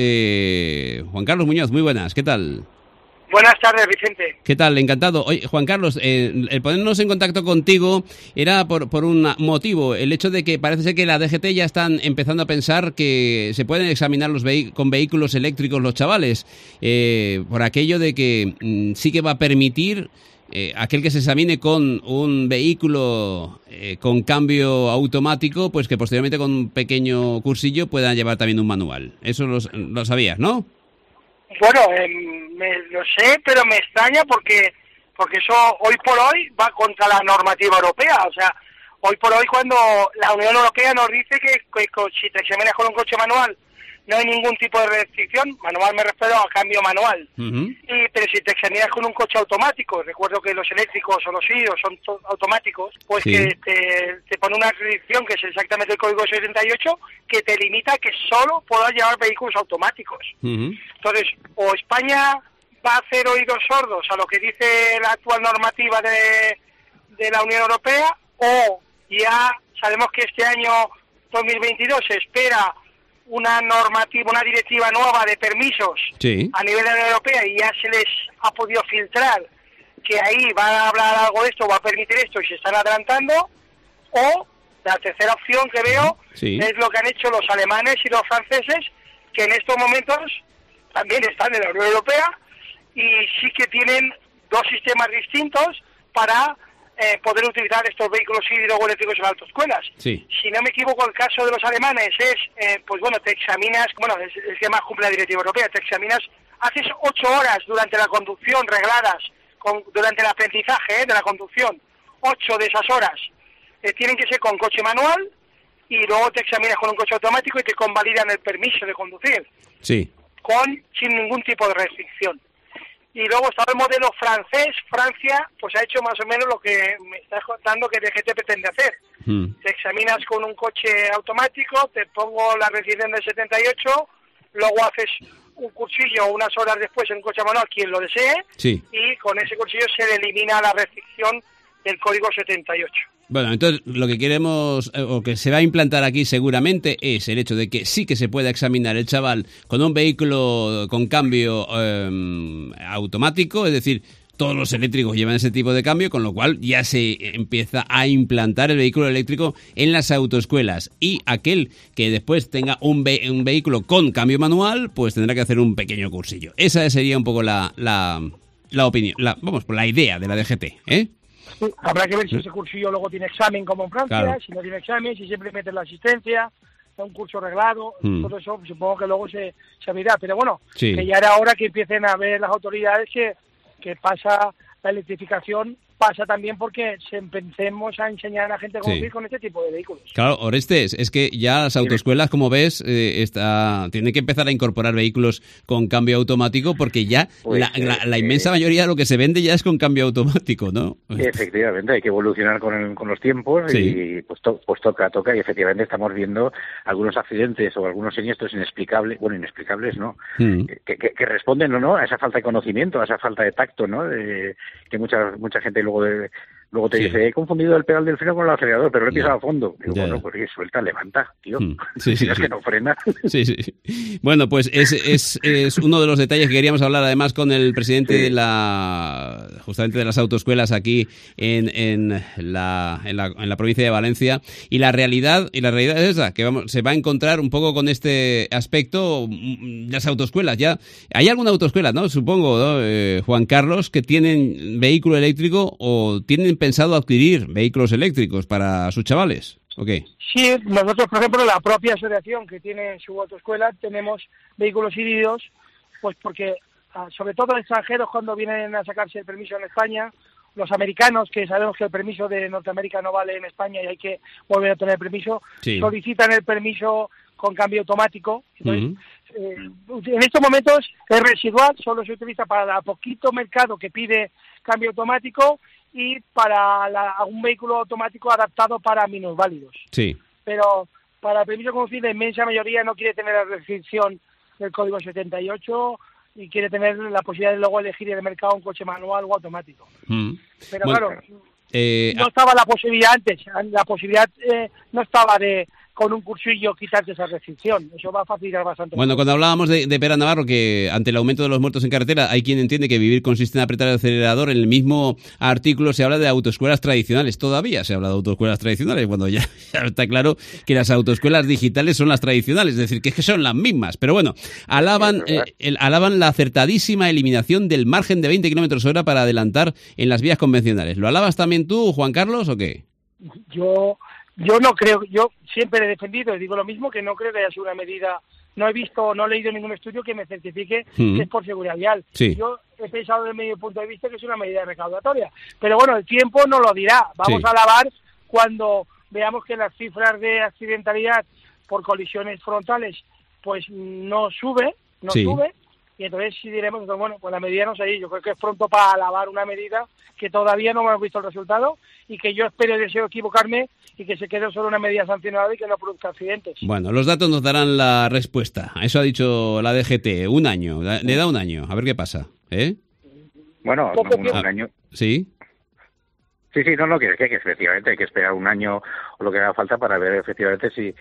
eh, Juan Carlos Muñoz, muy buenas, ¿qué tal? Buenas tardes, Vicente. ¿Qué tal? Encantado. Oye, Juan Carlos, eh, el ponernos en contacto contigo era por, por un motivo, el hecho de que parece ser que la D G T ya están empezando a pensar que se pueden examinar los vehi- con vehículos eléctricos los chavales, eh, por aquello de que mm, sí que va a permitir eh, aquel que se examine con un vehículo eh, con cambio automático, pues que posteriormente con un pequeño cursillo pueda llevar también un manual. Eso lo, lo sabías, ¿no? Bueno, eh, me, lo sé, pero me extraña porque porque eso hoy por hoy va contra la normativa europea. O sea, hoy por hoy cuando la Unión Europea nos dice que, que, que si te examinas con un coche manual no hay ningún tipo de restricción, manual me refiero a cambio manual. Uh-huh. Y, pero si te examinas con un coche automático, recuerdo que los eléctricos o los híbridos son to- automáticos, pues Sí. que te, te pone una restricción que es exactamente el código sesenta y ocho que te limita que solo puedas llevar vehículos automáticos. Uh-huh. Entonces, o España va a hacer oídos sordos a lo que dice la actual normativa de, de la Unión Europea, o ya sabemos que este año dos mil veintidós se espera una normativa, una directiva nueva de permisos sí. a nivel de la Unión Europea y ya se les ha podido filtrar que ahí van a hablar algo de esto, va a permitir esto y se están adelantando, o la tercera opción que veo sí. es lo que han hecho los alemanes y los franceses, que en estos momentos también están en la Unión Europea y sí que tienen dos sistemas distintos para eh, poder utilizar estos vehículos híbridos o eléctricos en autoescuelas. Sí. Si no me equivoco, el caso de los alemanes es, eh, pues bueno, te examinas, bueno, es el que más cumple la directiva europea, te examinas, haces ocho horas durante la conducción regladas, con, durante el aprendizaje eh, de la conducción, ocho de esas horas eh, tienen que ser con coche manual y luego te examinas con un coche automático y te convalidan el permiso de conducir. Sí. Con, sin ningún tipo de restricción. Y luego está el modelo francés. Francia pues ha hecho más o menos lo que me estás contando que D G T pretende hacer. Mm. Te examinas con un coche automático, te pongo la restricción del setenta y ocho, luego haces un cursillo unas horas después en un coche manual, quien lo desee, sí. y con ese cursillo se le elimina la restricción del código setenta y ocho. Bueno, entonces lo que queremos, o que se va a implantar aquí seguramente, es el hecho de que sí que se pueda examinar el chaval con un vehículo con cambio eh, automático, es decir, todos los eléctricos llevan ese tipo de cambio, con lo cual ya se empieza a implantar el vehículo eléctrico en las autoescuelas. Y aquel que después tenga un, ve- un vehículo con cambio manual, pues tendrá que hacer un pequeño cursillo. Esa sería un poco la, la, la opinión, la, vamos, la idea de la D G T, ¿eh? Sí, habrá que ver si ese cursillo luego tiene examen como en Francia, claro. si no tiene examen, si simplemente la asistencia, un curso reglado, mm. todo eso supongo que luego se, se abrirá. Pero bueno, sí. que ya era hora que empiecen a ver las autoridades que, que pasa la electrificación, pasa también porque se empecemos a enseñar a la gente a conducir sí. con este tipo de vehículos. Claro, Orestes, es que ya las autoescuelas, como ves, eh, está, tienen que empezar a incorporar vehículos con cambio automático porque ya pues, la, la, la inmensa mayoría de lo que se vende ya es con cambio automático, ¿no? Efectivamente, hay que evolucionar con, el, con los tiempos sí. y pues, to, pues toca, toca y efectivamente estamos viendo algunos accidentes o algunos siniestros inexplicables, bueno, inexplicables no, mm. que, que, que responden o no a esa falta de conocimiento, a esa falta de tacto, ¿no? De, que mucha mucha gente luego de, luego te sí. dice, he confundido el pedal del freno con el acelerador, pero lo he pisado a fondo. Digo, yeah. bueno, pues sí, suelta, levanta, tío. Mm. Sí, sí, es sí. que no frena. Sí, sí. Bueno, pues es, es, es uno de los detalles que queríamos hablar además con el presidente sí. de la, justamente de las autoescuelas aquí en, en, la, en, la, en la provincia de Valencia. Y la realidad, y la realidad es esa, que vamos, se va a encontrar un poco con este aspecto las autoescuelas. Ya hay alguna autoescuela, ¿no? Supongo, ¿no? Eh, Juan Carlos, que tienen vehículo eléctrico o tienen pensado adquirir vehículos eléctricos para sus chavales. Okay. Sí, nosotros, por ejemplo, la propia asociación que tiene su autoescuela, tenemos vehículos híbridos, pues porque, sobre todo los extranjeros cuando vienen a sacarse el permiso en España, los americanos, que sabemos que el permiso de Norteamérica no vale en España y hay que volver a tener el permiso, sí. solicitan el permiso con cambio automático. Entonces, uh-huh. eh, en estos momentos es residual, solo se utiliza para el poquito mercado que pide cambio automático y para la, un vehículo automático adaptado para minusválidos. Sí. Pero para el permiso de conducir la inmensa mayoría no quiere tener la restricción del código setenta y ocho y quiere tener la posibilidad de luego elegir en el mercado un coche manual o automático. Mm. Pero bueno, claro, eh, no estaba la posibilidad antes, la posibilidad eh, no estaba de con un cursillo quitarse esa restricción. Eso va a facilitar bastante. Bueno, cuando hablábamos de, de Pera Navarro, que ante el aumento de los muertos en carretera, hay quien entiende que vivir consiste en apretar el acelerador. En el mismo artículo se habla de autoescuelas tradicionales. Todavía se habla de autoescuelas tradicionales, cuando ya, ya está claro que las autoescuelas digitales son las tradicionales, es decir, que, es que son las mismas. Pero bueno, alaban, eh, el, alaban la acertadísima eliminación del margen de veinte kilómetros hora para adelantar en las vías convencionales. ¿Lo alabas también tú, Juan Carlos, o qué? Yo... Yo no creo, yo siempre he defendido y digo lo mismo, que no creo que haya sido una medida, no he visto, no he leído ningún estudio que me certifique mm. que es por seguridad vial. Sí. Yo he pensado desde mi punto de vista que es una medida recaudatoria, pero bueno, el tiempo no lo dirá. Vamos sí. a alabar cuando veamos que las cifras de accidentalidad por colisiones frontales pues no sube, no sí. sube, y entonces sí diremos que bueno, pues la medida no sé, yo creo que es pronto para alabar una medida que todavía no hemos visto el resultado y que yo espero y deseo equivocarme y que se quede solo una medida sancionada y que no produzca accidentes. Bueno, los datos nos darán la respuesta. Eso ha dicho la D G T, un año, le da un año, a ver qué pasa, ¿eh? Bueno, no, un, un año. ¿Sí? Sí, sí, no, no, que, que, que efectivamente hay que esperar un año o lo que haga falta para ver efectivamente si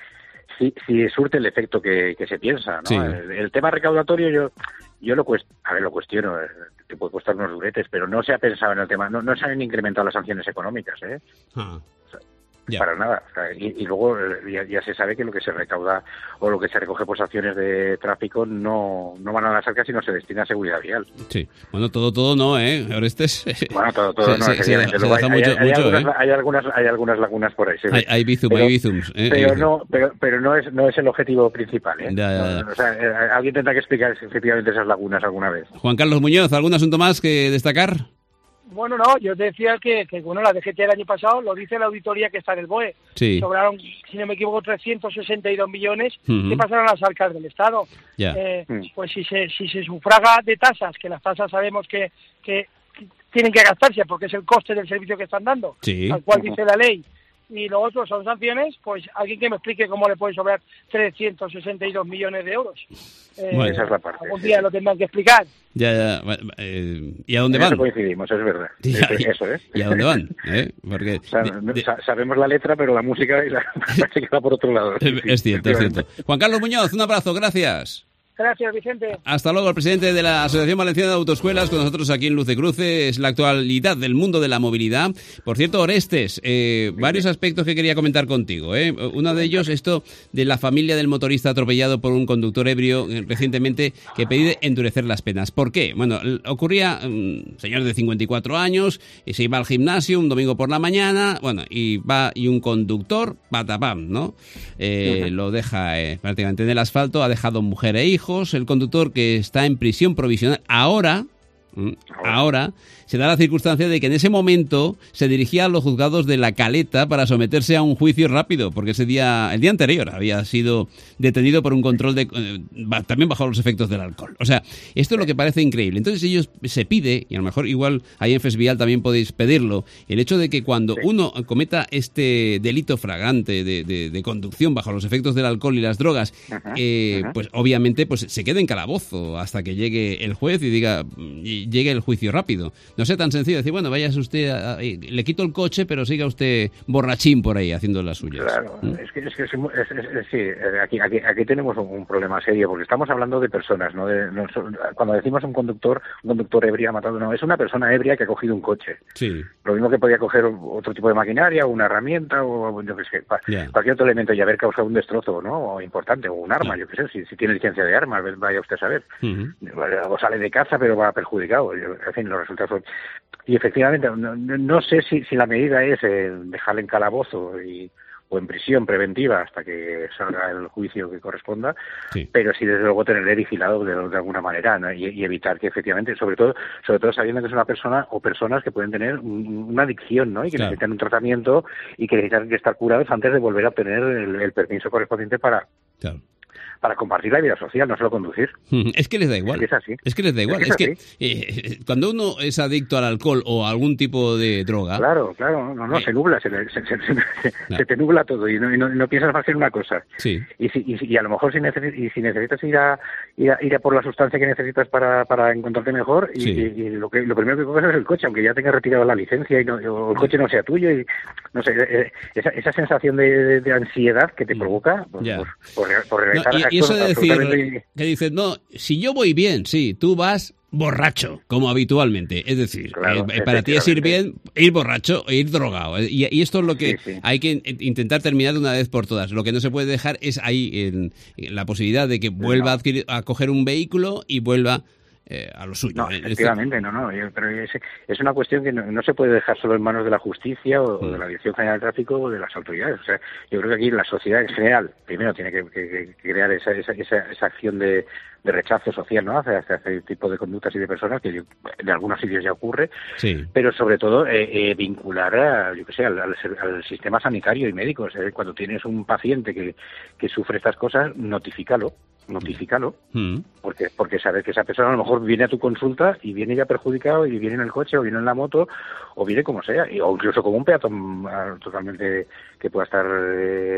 si, si surte el efecto que, que se piensa, ¿no? Sí. El, el tema recaudatorio yo yo lo cuest a ver, lo cuestiono, te puede costar unos duretes, pero no se ha pensado en el tema, no, no se han incrementado las sanciones económicas, ¿eh? Ah. O sea, Ya. para nada. O sea, y, y luego ya, ya se sabe que lo que se recauda o lo que se recoge por sanciones de tráfico no, no van a las arcas, sino se destina a seguridad vial. Sí. Bueno, todo, todo no, ¿eh? Orestes. Bueno, todo, todo se, no, se, se deja, se Luego deja hay, mucho, hay, hay, mucho, algunas, ¿eh? hay, algunas, hay algunas lagunas por ahí. Sí, Hay, hay bizum, pero, hay bizums. ¿eh? Pero, Hay no, pero, pero no es no es el objetivo principal, ¿eh? Ya, ya, ya. No, o sea, eh, alguien tendrá que explicar efectivamente esas lagunas alguna vez. Juan Carlos Muñoz, ¿algún asunto más que destacar? Bueno, no, yo te decía que, que bueno, la D G T el año pasado lo dice la auditoría que está en el B O E. Sí. Sobraron, si no me equivoco, trescientos sesenta y dos millones Uh-huh. que pasaron a las arcas del Estado. Ya. Eh, pues si se, si se sufraga de tasas, que las tasas sabemos que, que tienen que gastarse porque es el coste del servicio que están dando, Sí. al cual dice la ley, y lo otro son sanciones, pues alguien que me explique cómo le puede sobrar trescientos sesenta y dos millones de euros. Eh, Bueno, esa es la parte. algún día lo tendrán que explicar. Ya, ya. Eh, ¿Y a dónde En van? eso coincidimos, es verdad. Ya, Eso, eso es. ¿Y a dónde van? ¿Eh? Porque, O sea, de- no- de- sa- sabemos la letra, pero la música y la música va por otro lado. es, es cierto, es cierto. Juan Carlos Muñoz, un abrazo, gracias. Gracias, Vicente. Hasta luego, el presidente de la Asociación Valenciana de Autoescuelas, con nosotros aquí en Luz de Cruce, es la actualidad del mundo de la movilidad. Por cierto, Orestes, eh, varios aspectos que quería comentar contigo. ¿eh? Uno de ellos, esto de la familia del motorista atropellado por un conductor ebrio eh, recientemente, que pide endurecer las penas. ¿Por qué? Bueno, l- ocurría, un señor de cincuenta y cuatro años, y se iba al gimnasio un domingo por la mañana, bueno, y va y un conductor, patapam, ¿no? Eh, Ujú. Lo deja eh, prácticamente en el asfalto, ha dejado mujer e hijos. El conductor, que está en prisión provisional ahora, ¿m? ahora, se da la circunstancia de que en ese momento se dirigía a los juzgados de La Caleta para someterse a un juicio rápido, porque ese día, el día anterior, había sido detenido por un control de, eh, ba- también bajo los efectos del alcohol. O sea, esto es lo que parece increíble. Entonces ellos se pide, y a lo mejor igual ahí en Fesvial también podéis pedirlo, el hecho de que cuando uno cometa este delito flagrante de, de- de conducción bajo los efectos del alcohol y las drogas, Ajá, eh, ajá. pues obviamente pues se quede en calabozo hasta que llegue el juez y diga y llegue el juicio rápido. No sea tan sencillo decir, bueno, vayas usted, a- a- le quito el coche, pero siga usted borrachín por ahí haciendo las suyas. Claro, ¿Mm? es que, es que es, es- es- es- sí, eh, aquí, aquí, aquí tenemos un, un problema serio, porque estamos hablando de personas, ¿no? De, no so- cuando decimos un conductor, un conductor ebrio ha matado, no, es una persona ebria que ha cogido un coche. Sí. Lo mismo que podía coger otro tipo de maquinaria, o una herramienta, o yo qué sé, pa- Ya. cualquier otro elemento y haber causado un destrozo, ¿no? O importante, o un arma, yo qué sé, si, si tiene licencia de armas, vaya usted a saber. Ujú. O sale de casa, pero va perjudicado. Yo- En fin, los resultados son... Y efectivamente, no, no- no sé si, si la medida es eh, dejarle en calabozo y, o en prisión preventiva hasta que salga el juicio que corresponda, Sí. pero sí desde luego tenerle vigilado de, de alguna manera, ¿no? y, y evitar que efectivamente, sobre todo sobre todo sabiendo que es una persona o personas que pueden tener un- una adicción, ¿no? Y que Claro. necesitan un tratamiento y que necesitan estar curados antes de volver a obtener el, el permiso correspondiente para Claro. para compartir la vida social, no solo conducir. Es que les da igual. Es así. Es que les da igual. Es Es que que, eh, cuando uno es adicto al alcohol o a algún tipo de droga, Claro, claro, no, no, se nubla, se, le- se, se- se- se te nubla todo y no, y no, y no piensas más que en una cosa. sí. Y, si, y, si- y a lo mejor si, necesi- y si necesitas ir a, ir a ir a por la sustancia que necesitas para, para encontrarte mejor, y, Sí. y- y lo que lo primero que coges es el coche, aunque ya tengas retirado la licencia y no, o el coche no sea tuyo, y no sé, eh, esa, esa sensación de, de- de ansiedad que te provoca pues, Ya. por, por, re- por No, realizar y, y eso actos de decir absolutamente- que dices, no, si yo voy bien, sí, tú vas borracho, como habitualmente. Es decir, Claro, eh, para ti es ir bien, efectivamente. ir borracho e ir drogado. Y, y esto es lo que Sí, sí. hay que in- intentar terminar de una vez por todas. Lo que no se puede dejar es ahí en, en la posibilidad de que vuelva a, adquirir, a coger un vehículo y vuelva eh, a lo suyo. No, Eh, esto- efectivamente, no, no, yo- pero es, es una cuestión que no, no se puede dejar solo en manos de la justicia o, o de la Dirección General de Tráfico o de las autoridades. O sea, yo creo que aquí la sociedad en general, primero tiene que, que- que crear esa, esa, esa, esa acción de, de rechazo social, ¿no? Hacia, hacia este tipo de conductas y de personas que yo- en algunos sitios ya ocurre, Sí. pero sobre todo eh, eh, vincular a, yo que sé, al, al ser- al sistema sanitario y médico. O sea, cuando tienes un paciente que, que sufre estas cosas, notifícalo, notifícalo. Mm. Porque, porque sabes que esa persona a lo mejor viene a tu consulta y viene ya perjudicado y viene en el coche o viene en la moto o viene como sea, y- o incluso como un peatón ah, totalmente que pueda estar eh, pues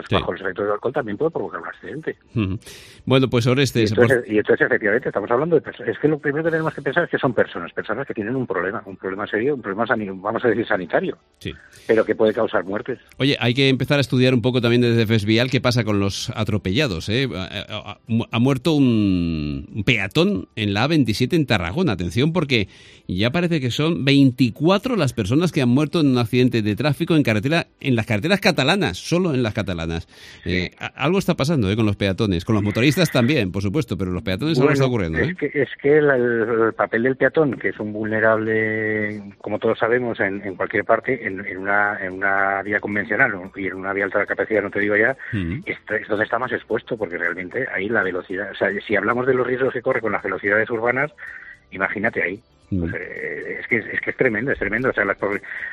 pues sí. bajo los efectos del alcohol también puede provocar un accidente. Uh-huh. Bueno, pues Orestes... Y entonces, y entonces, efectivamente, estamos hablando de personas. Es que lo primero que tenemos que pensar es que son personas, personas que tienen un problema, un problema serio, un problema, san- vamos a decir, sanitario, sí. pero que puede causar muertes. Oye, hay que empezar a estudiar un poco también desde FESVIAL qué pasa con los atropellados, ¿eh? Ha, ha, ha muerto un, un peatón en la A veintisiete en Tarragona. Atención, porque ya parece que son veinticuatro las personas que han muerto en un accidente de tráfico en carretera, en las carreteras catalanas, solo en las catalanas. Eh, algo está pasando ¿eh? con los peatones, con los motoristas también, por supuesto, pero los peatones Bueno, algo está ocurriendo. ¿eh? Es que, es que el, el papel del peatón, que es un vulnerable, como todos sabemos, en, en cualquier parte, en, en, una, en una vía convencional y en una vía alta capacidad, no te digo ya, uh-huh. es, es donde está más expuesto, porque realmente ahí la velocidad, o sea, si hablamos de los riesgos que corre con las velocidades urbanas, imagínate ahí. Uh-huh. Pues, eh, es que es que es tremendo, es tremendo, o sea, las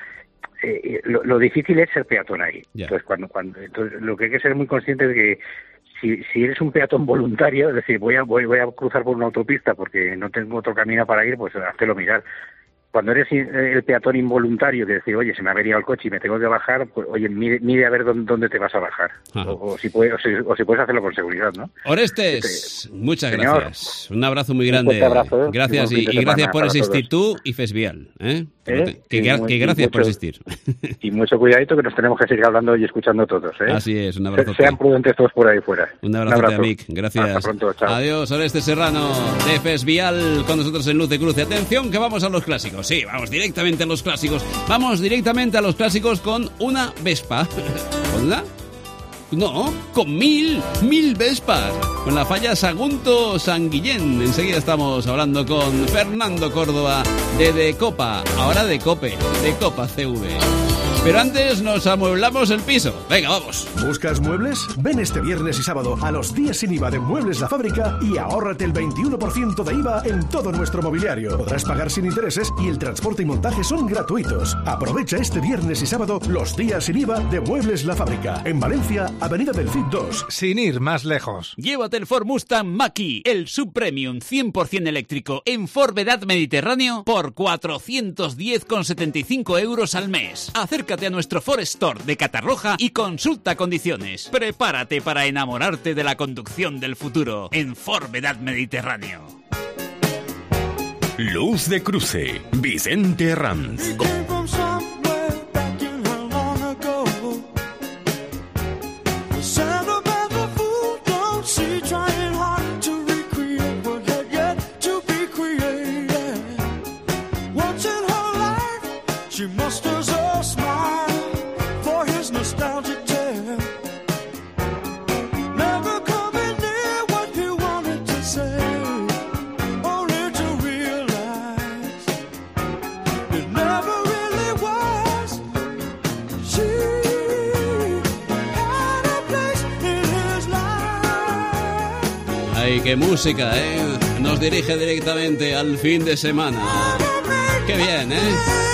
eh, lo, lo difícil es ser peatón ahí. Yeah. Entonces, cuando, cuando, entonces, lo que hay que ser muy consciente es que si, si eres un peatón voluntario, es decir, voy a, voy, voy a cruzar por una autopista porque no tengo otro camino para ir, pues háztelo mirar. Cuando eres el peatón involuntario, que decir, oye, se me ha averiado el coche y me tengo que bajar, pues oye, mire, mire a ver dónde, dónde te vas a bajar. O, o, si puedes, o, si, o si puedes hacerlo con seguridad, ¿no? Orestes, este, muchas señor, gracias. Un abrazo muy grande. Un abrazo, ¿eh? Gracias y, y gracias por existir tú y FESVIAL. ¿eh? ¿Eh? Que, que, muy, que gracias mucho, por existir. Y mucho cuidadito que nos tenemos que seguir hablando y escuchando todos. ¿eh? Así es, un abrazo. Se, sean prudentes todos por ahí fuera. Un abrazo, un abrazo. Amic. Gracias. Hasta pronto, chao. Adiós, Orestes Serrano de FESVIAL con nosotros en Luz de Cruce. Atención que vamos a los clásicos. Sí, vamos directamente a los clásicos. Vamos directamente a los clásicos con una Vespa. ¿Con una? No, con mil, mil Vespas. Con la falla Sagunto San Guillén. Enseguida estamos hablando con Fernando Córdoba de Decopa. Ahora de Cope, de Copa C V. Pero antes nos amueblamos el piso. Venga, vamos. ¿Buscas muebles? Ven este viernes y sábado a los días sin I V A de Muebles La Fábrica y ahórrate el veintiuno por ciento de I V A en todo nuestro mobiliario. Podrás pagar sin intereses y el transporte y montaje son gratuitos. Aprovecha este viernes y sábado los días sin I V A de Muebles La Fábrica. En Valencia, Avenida del Cid dos. Sin ir más lejos. Llévate el Ford Mustang Mach-E, el subpremium cien por ciento eléctrico en Ford Vedad Mediterráneo por cuatrocientos diez con setenta y cinco euros al mes. Acércate a nuestro Ford Store de Catarroja y consulta condiciones. Prepárate para enamorarte de la conducción del futuro en Ford Vedad Mediterráneo. Luz de Cruce, Vicente Ranz. Ay, qué música, ¿eh? Nos dirige directamente al fin de semana. Qué bien, ¿eh?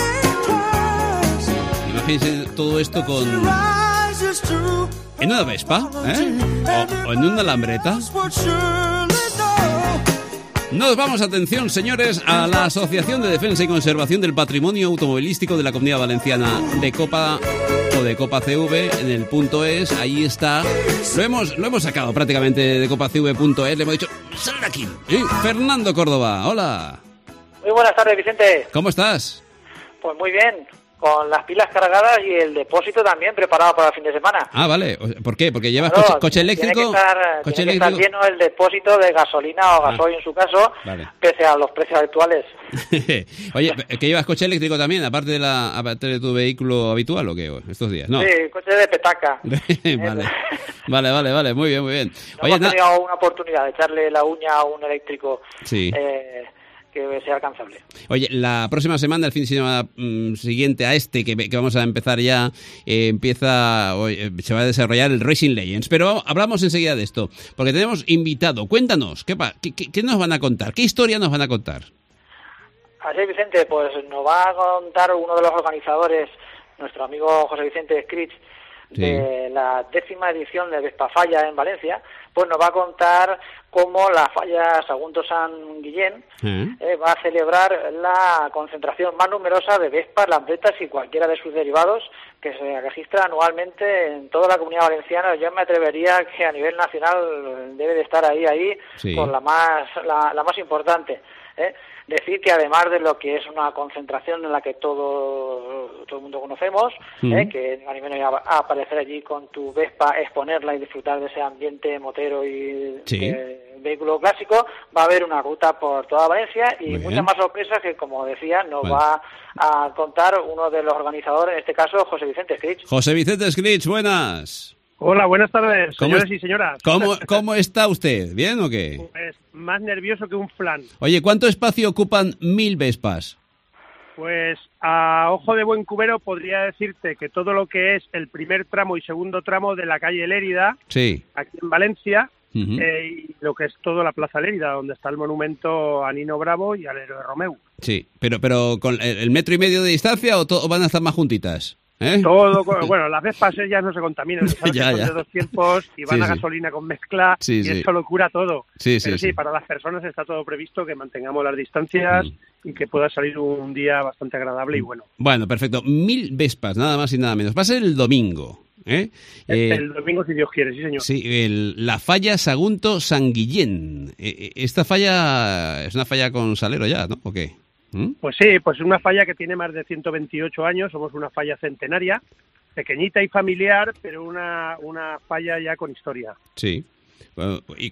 Imagínense todo esto con... ¿En una Vespa? ¿Eh? ¿O, o en una lambreta? Nos vamos, atención, señores, a la Asociación de Defensa y Conservación del Patrimonio Automovilístico de la Comunidad Valenciana de Copa o de Copa C V en el punto es, ahí está. Lo hemos, lo hemos sacado prácticamente de copa c v punto es, le hemos dicho, sal de aquí. ¿Sí? Fernando Córdoba, hola. Muy buenas tardes, Vicente. ¿Cómo estás? Pues muy bien, con las pilas cargadas y el depósito también preparado para el fin de semana. Ah, vale. ¿Por qué? Porque llevas claro, coche, coche eléctrico. Tiene que estar, coche tiene eléctrico. que estar lleno el depósito de gasolina o gasoil ah, en su caso, vale. Pese a los precios actuales. Oye, ¿que llevas coche eléctrico también, aparte de la aparte de tu vehículo habitual o qué? Estos días, ¿no? Sí, coche de petaca. vale. vale, vale, vale, muy bien, muy bien. No Oye, hemos tenido una oportunidad de echarle la uña a un eléctrico. Sí. Eh, que sea alcanzable. Oye, la próxima semana, el fin de semana mmm, siguiente a este, que, que vamos a empezar ya, eh, empieza, eh, se va a desarrollar el Racing Legends, pero hablamos enseguida de esto, porque tenemos invitado. Cuéntanos, ¿qué, qué, qué nos van a contar? ¿Qué historia nos van a contar? Así es, Vicente, pues nos va a contar uno de los organizadores, nuestro amigo José Vicente Scritch, sí. de la décima edición de Vespafalla en Valencia, pues nos va a contar cómo la falla Sagunto San Guillén ¿Mm? eh, va a celebrar la concentración más numerosa de vespas, lambretas y cualquiera de sus derivados que se registra anualmente en toda la Comunidad Valenciana. Yo me atrevería que a nivel nacional debe de estar ahí, ahí, sí. con la más, la, la más importante, ¿eh? Decir que además de lo que es una concentración en la que todo todo el mundo conocemos, uh-huh. ¿eh? que a nivel a, a aparecer allí con tu Vespa, exponerla y disfrutar de ese ambiente motero y sí. de vehículo clásico, va a haber una ruta por toda Valencia y muchas más sorpresas que, como decía, nos bueno. va a contar uno de los organizadores, en este caso José Vicente Scritch. José Vicente Scritch, buenas. Hola, buenas tardes, señores y señoras. ¿Cómo, ¿Cómo está usted? ¿Bien o qué? Pues más nervioso que un flan. Oye, ¿cuánto espacio ocupan mil Vespas? Pues a ojo de buen cubero podría decirte que todo lo que es el primer tramo y segundo tramo de la calle Lérida, sí. aquí en Valencia, uh-huh. eh, y lo que es toda la Plaza Lérida, donde está el monumento a Nino Bravo y al héroe Romeu. Sí, pero, pero ¿con el, el metro y medio de distancia o, to- o van a estar más juntitas? ¿Eh? Todo, bueno, las Vespas ya no se contaminan, sabes ya, que son ya. de dos tiempos y van sí, a sí. gasolina con mezcla sí, y sí. eso lo cura todo. Sí, Pero sí, sí, sí, para las personas está todo previsto, que mantengamos las distancias mm. y que pueda salir un día bastante agradable y bueno. Bueno, perfecto. Mil Vespas, nada más y nada menos. Va a ser el domingo. ¿eh? El, eh, el domingo, si Dios quiere, sí, señor. Sí, el, la falla Sagunto San Guillén. Eh, esta falla es una falla con salero ya, ¿no? ¿O qué? ¿Mm? Pues sí, pues es una falla que tiene más de ciento veintiocho años, somos una falla centenaria, pequeñita y familiar, pero una, una falla ya con historia. Sí, bueno, y,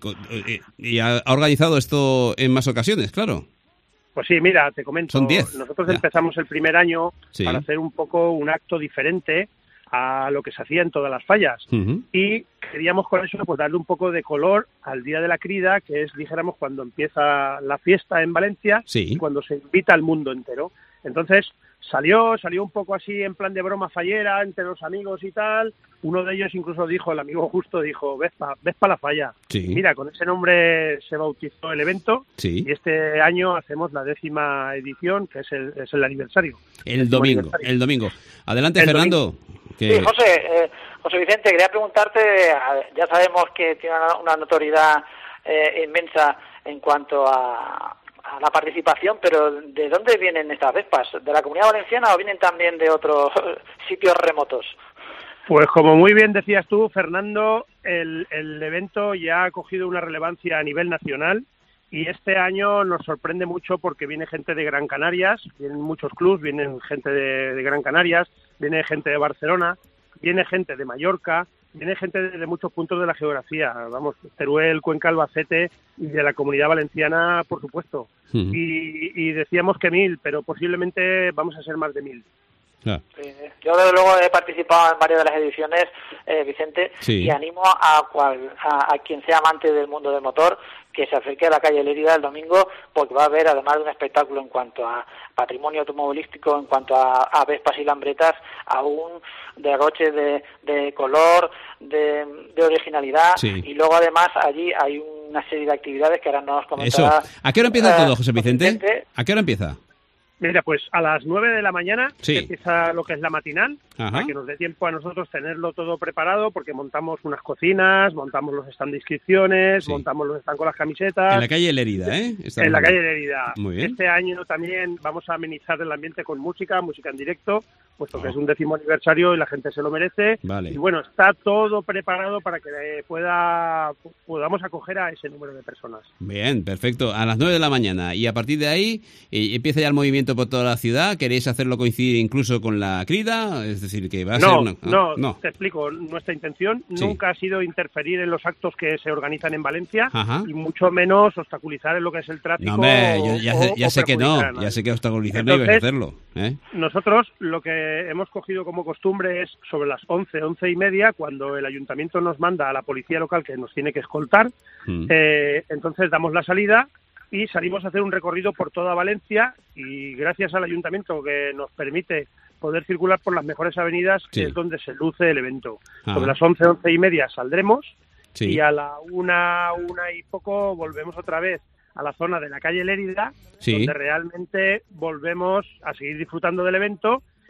y ha organizado esto en más ocasiones, claro. Pues sí, mira, te comento. Son diez. Nosotros ya. empezamos el primer año sí. para hacer un poco un acto diferente a lo que se hacía en todas las fallas. Uh-huh. Y queríamos con eso pues darle un poco de color al Día de la Crida, que es, dijéramos, cuando empieza la fiesta en Valencia sí. y cuando se invita al mundo entero. Entonces salió, salió un poco así en plan de broma fallera entre los amigos y tal. Uno de ellos incluso dijo, el amigo Justo dijo, Vespa, Vespa la falla. Sí. Mira, con ese nombre se bautizó el evento sí. y este año hacemos la décima edición, que es el, es el aniversario. El domingo, aniversario. el domingo. Adelante, el Fernando. Domingo. Que... Sí, José, eh, José Vicente, quería preguntarte, ya sabemos que tiene una, una notoriedad eh, inmensa en cuanto a, a la participación, pero ¿de dónde vienen estas Vespas? ¿De la Comunidad Valenciana o vienen también de otros sitios remotos? Pues como muy bien decías tú, Fernando, el, el evento ya ha cogido una relevancia a nivel nacional y este año nos sorprende mucho porque viene gente de Gran Canarias, vienen muchos clubs, vienen gente de, de Gran Canarias, viene gente de Barcelona, viene gente de Mallorca, viene gente de, de muchos puntos de la geografía, vamos, Teruel, Cuenca, Albacete y de la Comunidad Valenciana, por supuesto. Uh-huh. Y, y decíamos que mil, pero posiblemente vamos a ser más de mil. Ah. Sí, yo desde luego he participado en varias de las ediciones, eh, Vicente, sí. y animo a, cual, a, a quien sea amante del mundo del motor que se acerque a la calle Lérida el domingo, porque va a haber, además de un espectáculo en cuanto a patrimonio automovilístico, en cuanto a, a Vespas y Lambretas, a un derroche de, de color, de, de originalidad, sí. y luego además allí hay una serie de actividades que ahora nos comentará. Eso. ¿A qué hora empieza eh, todo, José Vicente? Vicente? ¿A qué hora empieza? Mira, pues a las nueve de la mañana sí. empieza lo que es la matinal, Ajá. para que nos dé tiempo a nosotros tenerlo todo preparado, porque montamos unas cocinas, montamos los stand de inscripciones, sí. montamos los stand con las camisetas. En la calle Lérida, ¿eh? Estamos en la calle Lérida. Muy bien. Este año también vamos a amenizar el ambiente con música, música en directo, puesto oh. que es un décimo aniversario y la gente se lo merece. Vale. Y bueno, está todo preparado para que pueda podamos acoger a ese número de personas. Bien, perfecto. A las nueve de la mañana. Y a partir de ahí eh, empieza ya el movimiento por toda la ciudad. ¿Queréis hacerlo coincidir incluso con la crida? Es decir, que va a no, ser... Una... No, no, te explico. Nuestra intención sí. nunca ha sido interferir en los actos que se organizan en Valencia. Ajá. Y mucho menos obstaculizar en lo que es el tráfico. No, hombre, yo ya, o, sé, ya o sé que no. Ya sé que obstaculizar no ibas a hacerlo. ¿eh? Nosotros lo que hemos cogido como costumbre es sobre las once, once y media, cuando el ayuntamiento nos manda a la policía local que nos tiene que escoltar, mm. eh, entonces damos la salida y salimos a hacer un recorrido por toda Valencia y gracias al ayuntamiento que nos permite poder circular por las mejores avenidas, sí. que es donde se luce el evento. Ah. Sobre las once, once y media saldremos sí. y a la una, una y poco volvemos otra vez a la zona de la calle Lérida, sí. donde realmente volvemos a seguir disfrutando del evento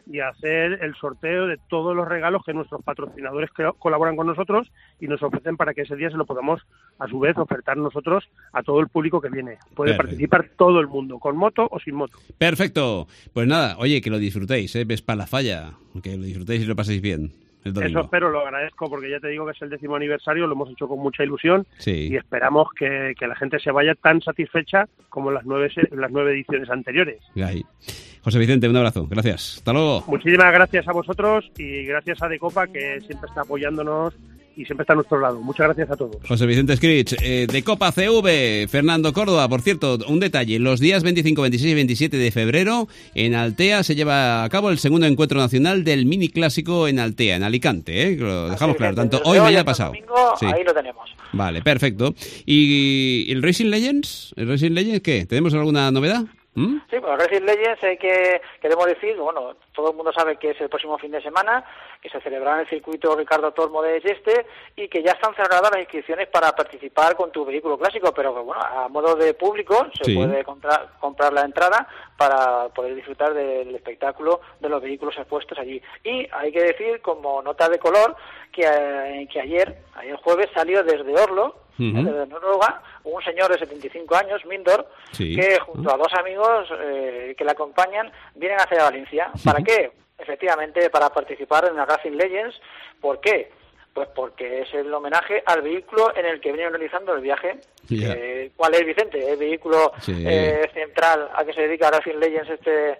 y hacer el sorteo de todos los regalos que nuestros patrocinadores que colaboran con nosotros y nos ofrecen para que ese día se lo podamos, a su vez, ofertar nosotros a todo el público que viene. Puede Perfecto. participar todo el mundo, con moto o sin moto. Perfecto. Pues nada, oye, que lo disfrutéis, ¿eh? Vespa La Falla, que lo disfrutéis y lo paséis bien. Eso espero, lo agradezco, porque ya te digo que es el décimo aniversario, lo hemos hecho con mucha ilusión sí. y esperamos que, que la gente se vaya tan satisfecha como en las nueve, las nueve ediciones anteriores. Ahí. José Vicente, un abrazo, gracias, hasta luego. Muchísimas gracias a vosotros y gracias a Decopa, que siempre está apoyándonos y siempre está a nuestro lado. Muchas gracias a todos. José Vicente Scrich, eh, de Copa C V, Fernando Córdoba. Por cierto, un detalle, los días veinticinco, veintiséis y veintisiete de febrero en Altea se lleva a cabo el segundo encuentro nacional del mini clásico en Altea, en Alicante, ¿eh? Lo dejamos claro, tanto hoy, mañana, pasado. Domingo, sí. Ahí lo tenemos. Vale, perfecto. ¿Y el Racing Legends? ¿El Racing Legends qué? ¿Tenemos alguna novedad? ¿Mm? Sí, pues Racing Legends hay que queremos decir, bueno, todo el mundo sabe que es el próximo fin de semana, que se celebrará en el circuito Ricardo Tormo de Yeste y que ya están cerradas las inscripciones para participar con tu vehículo clásico, pero que bueno, a modo de público se sí. puede comprar, comprar la entrada para poder disfrutar del espectáculo de los vehículos expuestos allí. Y hay que decir, como nota de color, que, eh, que ayer, ayer jueves salió desde Oslo, Uh-huh. desde Noruega, un señor de setenta y cinco años, Mindor, sí. que junto a dos amigos eh, que le acompañan vienen hacia Valencia. Uh-huh. ¿Para qué? Efectivamente, para participar en la Racing Legends. ¿Por qué? Pues porque es el homenaje al vehículo en el que vienen realizando el viaje. Yeah. Eh, ¿Cuál es, Vicente? El vehículo sí. eh, central a que se dedica Racing Legends este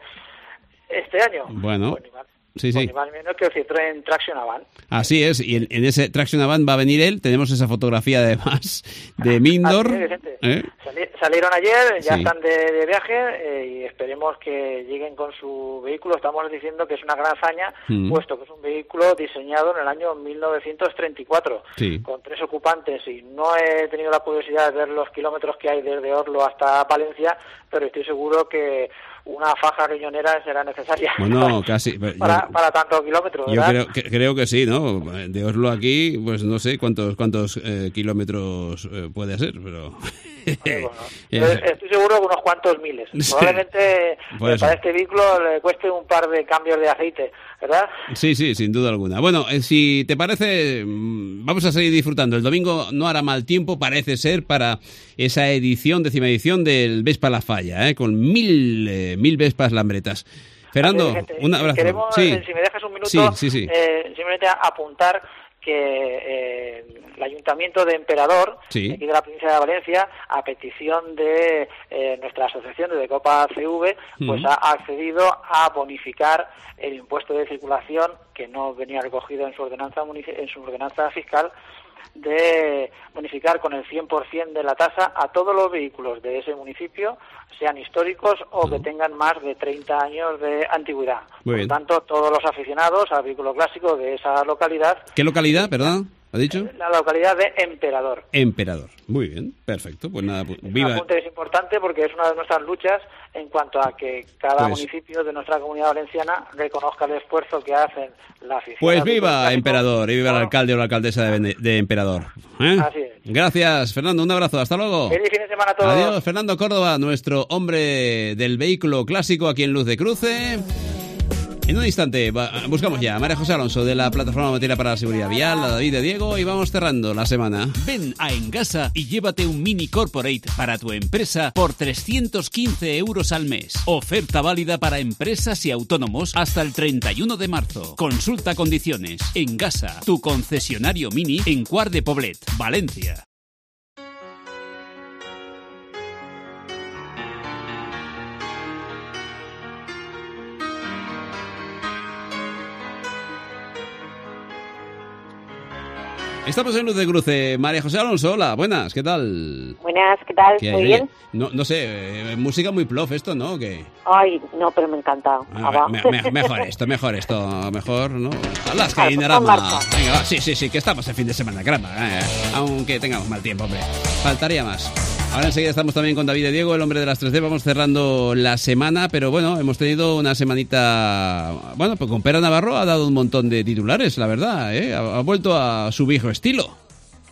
este año. Bueno. Pues, Sí, pues sí. ni más ni menos que el Citroën Traction Avant. Así es, y en, en ese Traction Avant va a venir él. Tenemos esa fotografía además de Mindor. ¿Eh? Sali, salieron ayer, ya sí. están de, de viaje eh, y esperemos que lleguen con su vehículo. Estamos diciendo que es una gran hazaña, mm. puesto que es un vehículo diseñado en el año mil novecientos treinta y cuatro, sí. con tres ocupantes, y no he tenido la curiosidad de ver los kilómetros que hay desde Oslo hasta Palencia, pero estoy seguro que una faja riñonera será necesaria. Bueno, casi. para, yo, para tanto kilómetros, Yo ¿verdad? creo que, creo que sí, ¿no? De Oslo aquí, pues no sé cuántos cuántos eh, kilómetros eh, puede ser, pero... Bueno, estoy seguro que unos cuantos miles. Probablemente pues para este vehículo le cueste un par de cambios de aceite, ¿verdad? Sí, sí, sin duda alguna. Bueno, eh, si te parece, vamos a seguir disfrutando. El domingo no hará mal tiempo, parece ser, para esa edición, décima edición del Vespa La Falla, ¿eh? Con mil, eh, mil Vespas Lambretas. Fernando, gente, un abrazo. Queremos, sí. si me dejas un minuto, sí, sí, sí. Eh, simplemente apuntar que eh, el Ayuntamiento de Emperador, sí. aquí de la provincia de Valencia, a petición de eh, nuestra asociación de Decopa C V, pues uh-huh. ha accedido a bonificar el impuesto de circulación, que no venía recogido en su ordenanza en su ordenanza fiscal, de bonificar con el cien por ciento de la tasa a todos los vehículos de ese municipio, sean históricos o que tengan más de treinta años de antigüedad. Muy Por bien. tanto, todos los aficionados al vehículo clásico de esa localidad... ¿Qué localidad, perdón? ¿Ha dicho? La localidad de Emperador. Emperador. Muy bien, perfecto. Pues nada, pues, viva. Un apunte que es importante porque es una de nuestras luchas en cuanto a que cada Pues- municipio de nuestra comunidad valenciana reconozca el esfuerzo que hacen la afición. Pues al vehículo viva clásico. Emperador y viva el alcalde o la alcaldesa de, Bene- de Emperador. ¿Eh? Así es. Gracias, Fernando. Un abrazo. Hasta luego. Feliz fin de semana a todos. Adiós, Fernando Córdoba, nuestro hombre del vehículo clásico aquí en Luz de Cruce. En un instante va- buscamos ya a María José Alonso de la Plataforma Materia para la Seguridad Vial, a David de Diego, y vamos cerrando la semana. Ven a Engasa y llévate un Mini Corporate para tu empresa por trescientos quince euros al mes. Oferta válida para empresas y autónomos hasta el treinta y uno de marzo. Consulta condiciones. Engasa, tu concesionario Mini en Quart de Poblet, Valencia. Estamos en Luz de Cruce. María José Alonso, hola, buenas, ¿qué tal? Buenas, ¿qué tal? ¿Qué hay? Muy Oye, bien. No, no sé, eh, música muy plof esto, ¿no? ¿O qué? Ay, no, pero me encanta. Ah, Ah, va. me- me- mejor esto, mejor esto, mejor, ¿no? Las Claro, que pues Dinarama. con marcha. Venga, va, sí, sí, sí, que estamos en fin de semana, caramba. eh, aunque tengamos mal tiempo, hombre. Faltaría más. Ahora enseguida estamos también con David de Diego, el hombre de las tres D. Vamos cerrando la semana, pero bueno, hemos tenido una semanita... Bueno, pues con Pera Navarro ha dado un montón de titulares, la verdad, ¿eh? Ha, ha vuelto a su viejo estilo.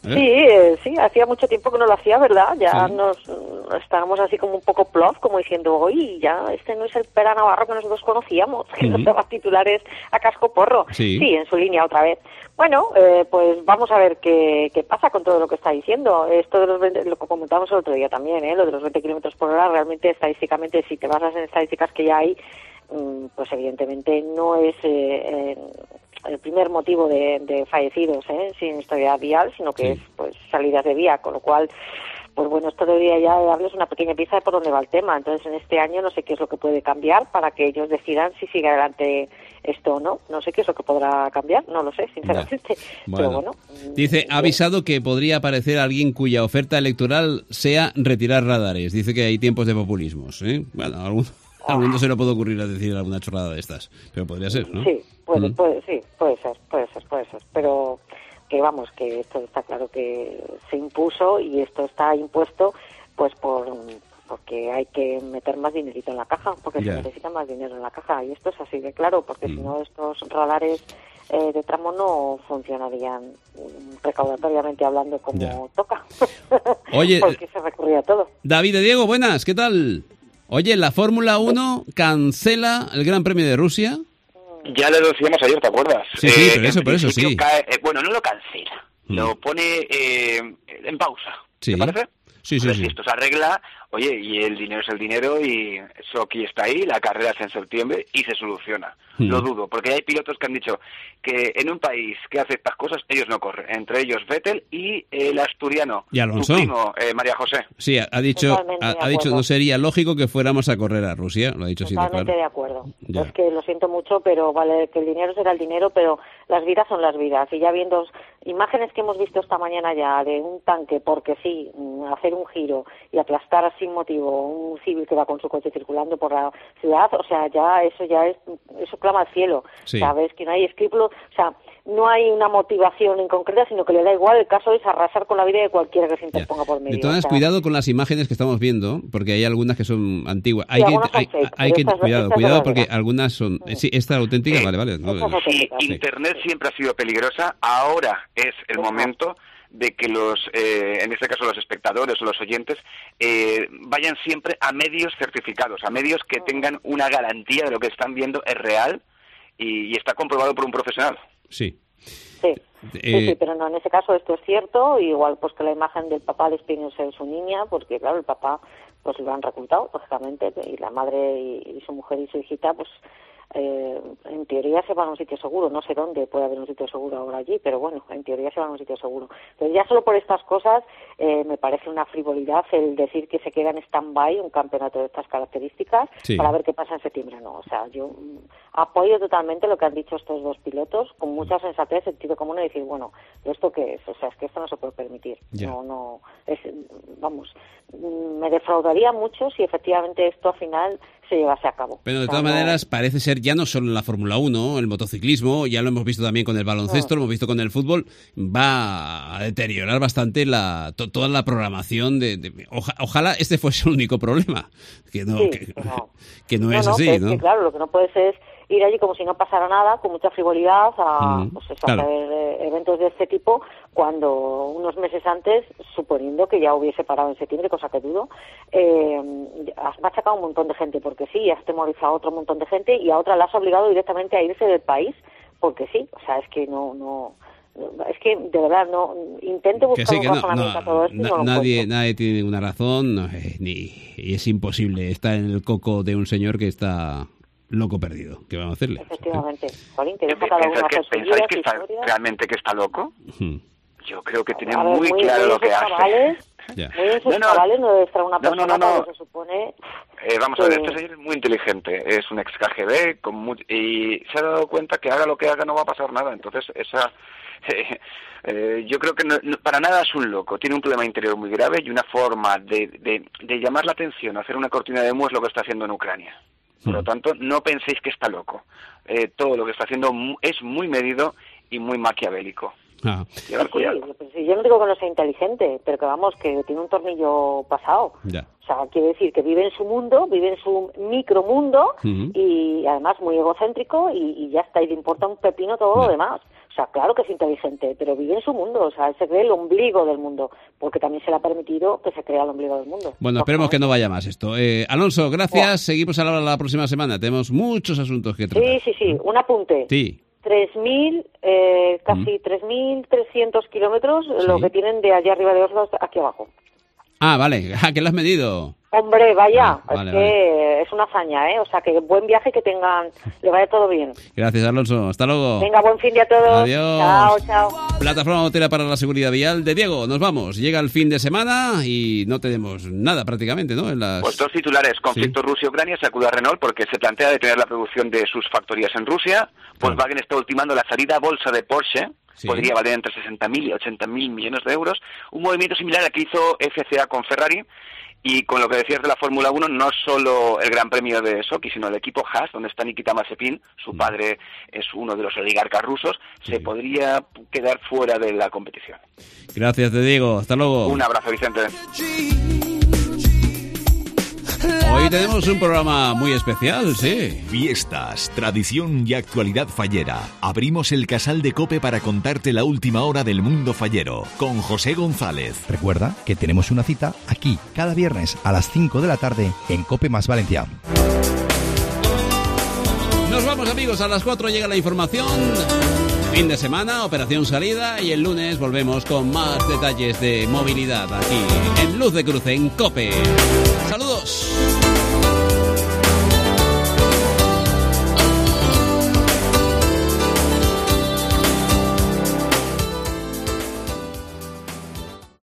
¿Eh? Sí, eh, sí, hacía mucho tiempo que no lo hacía, ¿verdad? Ya Sí. nos mm, estábamos así como un poco plof, como diciendo, oye, ya este no es el Pera Navarro que nosotros conocíamos, que Ujú. nos daba titulares a casco porro. Sí. en su línea otra vez. Bueno, eh, pues vamos a ver qué, qué pasa con todo lo que está diciendo. Esto de los veinte, lo que comentamos el otro día también, ¿eh? Lo de los veinte kilómetros por hora, realmente estadísticamente, si te basas en estadísticas que ya hay, mm, pues evidentemente no es eh, eh, el primer motivo de, de fallecidos, ¿eh? Sin historia vial, sino que Sí. es pues salidas de vía, con lo cual, pues bueno, esto debería ya darles una pequeña pieza de por dónde va el tema. Entonces, en este año no sé qué es lo que puede cambiar para que ellos decidan si sigue adelante esto o no. No sé qué es lo que podrá cambiar, no lo sé, sinceramente. Pero bueno. Dice, ha avisado que podría aparecer alguien cuya oferta electoral sea retirar radares. Dice que hay tiempos de populismos, ¿eh? Bueno, a algún, a alguno se le puede ocurrir a decir alguna chorrada de estas, pero podría ser, ¿no? Sí, puede, Mm. puede, sí, puede ser, puede ser, puede ser. Pero que vamos, que esto está claro que se impuso y esto está impuesto pues por porque hay que meter más dinerito en la caja, porque Ya. se necesita más dinero en la caja y esto es así de claro, porque si no estos radares eh, de tramo no funcionarían mm, recaudatoriamente hablando como Ya. toca. Oye, porque se recurría a todo. David de Diego, buenas, ¿qué tal? Oye, la Fórmula uno cancela el Gran Premio de Rusia. Ya lo decíamos ayer, ¿te acuerdas? Sí, sí, Eh, pero eso, en por eso principio sí. cae- eh, bueno, no lo cancela, Mm. lo pone eh, en pausa. Sí. ¿Te parece? Sí, sí, Entonces, sí. si esto se arregla, oye, y el dinero es el dinero y eso aquí está ahí, la carrera es en septiembre y se soluciona. Mm. Lo dudo, porque hay pilotos que han dicho que en un país que hace estas cosas, ellos no corren. Entre ellos Vettel y el asturiano, Y Alonso. su primo, eh, María José. Sí, ha ha dicho, Totalmente ha, de ha dicho, acuerdo. no sería lógico que fuéramos a correr a Rusia, lo ha dicho así de Totalmente claro. de acuerdo. Ya. Es que lo siento mucho, pero vale, que el dinero será el dinero, pero las vidas son las vidas. Y ya viendo imágenes que hemos visto esta mañana ya de un tanque, porque sí, mm, hacer un giro y aplastar sin motivo un civil que va con su coche circulando por la ciudad, o sea, ya eso ya es, eso clama al cielo. Sí. Sabes que no hay escrúpulos, o sea, no hay una motivación en concreta, sino que le da igual. El caso es arrasar con la vida de cualquiera que se interponga por medio. De todas o maneras, sea, cuidado con las imágenes que estamos viendo, porque hay algunas que son antiguas. Sí, Hay que, algunas son hay, fake, hay pero que estas- cuidado, estas cuidado son porque verdaderas. algunas son. eh, Sí, esta auténtica, Eh, vale, vale. no, no. Sí, Internet siempre ha sido peligrosa. Ahora es el momento de que los, eh, en este caso los espectadores o los oyentes, eh, vayan siempre a medios certificados, a medios que tengan una garantía de lo que están viendo es real y, y está comprobado por un profesional. Sí. Sí, Eh, sí, sí, pero no, en ese caso esto es cierto, igual pues que la imagen del papá despide ser su niña, porque claro, el papá pues lo han reclutado, lógicamente, y la madre y, y su mujer y su hijita, pues eh, en teoría se van a un sitio seguro, no sé dónde puede haber un sitio seguro ahora allí, pero bueno, en teoría se van a un sitio seguro. Pero ya solo por estas cosas eh, me parece una frivolidad el decir que se queda en stand-by un campeonato de estas características Sí. para ver qué pasa en septiembre, no, o sea, yo mm, apoyo totalmente lo que han dicho estos dos pilotos, con mucha sensatez, sentido común, y decir, bueno, ¿esto qué es? O sea, es que esto no se puede permitir. Ya. No, no, es, vamos, mm, me defraudaría mucho si efectivamente esto al final se llevase a cabo. Pero de O sea, todas no- maneras parece ser ya no solo la Fórmula uno, el motociclismo, ya lo hemos visto también con el baloncesto, lo hemos visto con el fútbol, va a deteriorar bastante la, to- toda la programación de... de- oja- ojalá este fuese el único problema, que no, Sí, que, pero- que no No, es no, así, que es ¿no? que, claro, lo que no puedes es ir allí como si no pasara nada, con mucha frivolidad, a, Mm, pues eso, claro. a hacer eh, eventos de este tipo, cuando unos meses antes, suponiendo que ya hubiese parado en septiembre, cosa que dudo, eh, has machacado a un montón de gente, porque sí, has temorizado a otro montón de gente, y a otra la has obligado directamente a irse del país, porque sí, o sea, es que no... no es que, de verdad, no intento Que buscar sí, un que no, razonamiento no, a todo esto y na- no lo nadie, encuentro. nadie tiene ninguna razón no, eh, ni, y es imposible estar en el coco de un señor que está loco perdido. ¿Qué vamos a hacerle? Efectivamente. Jolín, que deja cada uno ¿Pensáis que, hacer sus pensáis vidas, que está, historias. realmente que está loco? Hmm. Yo creo que tiene A ver, muy, muy- claro muy lo en sus que hace. cabales, Ya. Muy en sus No, no. cabales no debe estar una No, persona no, no, no. cuando se supone... Eh, vamos a ver, que- este señor es muy inteligente, es un ex K G B con mu- y se ha dado cuenta que haga lo que haga no va a pasar nada. Entonces, esa eh, eh, yo creo que no- no- para nada es un loco. Tiene un problema interior muy grave y una forma de, de, de llamar la atención, hacer una cortina de humo es lo que está haciendo en Ucrania. Por lo tanto, no penséis que está loco. Eh, todo lo que está haciendo mu- es muy medido y muy maquiavélico. Ah, Llevar Sí, cuidado. pues sí, yo no digo que no sea inteligente, pero que vamos, que tiene un tornillo pasado. ya. O sea, quiere decir que vive en su mundo, vive en su micromundo Ujú. y además muy egocéntrico y, y ya está, y le importa un pepino todo lo demás. O O sea, claro que es inteligente, pero vive en su mundo, o sea, él se cree el ombligo del mundo, porque también se le ha permitido que se crea el ombligo del mundo. Bueno, esperemos que no vaya más esto. Eh, Alonso, gracias, wow. Seguimos a la, la próxima semana, tenemos muchos asuntos que tratar. Sí, sí, sí, un apunte. Sí. tres mil, eh, casi mm. tres mil trescientos kilómetros, sí. Lo que tienen de allá arriba de Oslo hasta aquí abajo. Ah, vale, ah, ¿qué lo has medido? Hombre, vaya, ah, vale, es que vale. Es una hazaña, ¿eh? O sea, que buen viaje, que tengan, le vaya todo bien. Gracias, Alonso, hasta luego. Venga, buen fin de a todos. Adiós. Chao, chao. Plataforma Motera para la Seguridad Vial de Diego, nos vamos. Llega el fin de semana y no tenemos nada prácticamente, ¿no? En las... Pues dos titulares, conflicto ¿Sí? Rusia-Ucrania, sacuda a Renault porque se plantea detener la producción de sus factorías en Rusia. Volkswagen está ultimando la salida a bolsa de Porsche. Sí. Podría valer entre sesenta mil y ochenta mil millones de euros. Un movimiento similar al que hizo F C A con Ferrari. Y con lo que decías de la Fórmula uno, no solo el Gran Premio de Sochi, sino el equipo Haas, donde está Nikita Mazepin, su padre es uno de los oligarcas rusos, sí. Se podría quedar fuera de la competición. Gracias, te digo. Hasta luego. Un abrazo, Vicente. Hoy tenemos un programa muy especial, sí. Fiestas, tradición y actualidad fallera. Abrimos el casal de COPE para contarte la última hora del mundo fallero, con José González. Recuerda que tenemos una cita aquí, cada viernes a las cinco de la tarde, en COPE más Valencia. Nos vamos, amigos, a las cuatro llega la información. Fin de semana, operación salida, y el lunes volvemos con más detalles de movilidad aquí en Luz de Cruce, en COPE. ¡Saludos!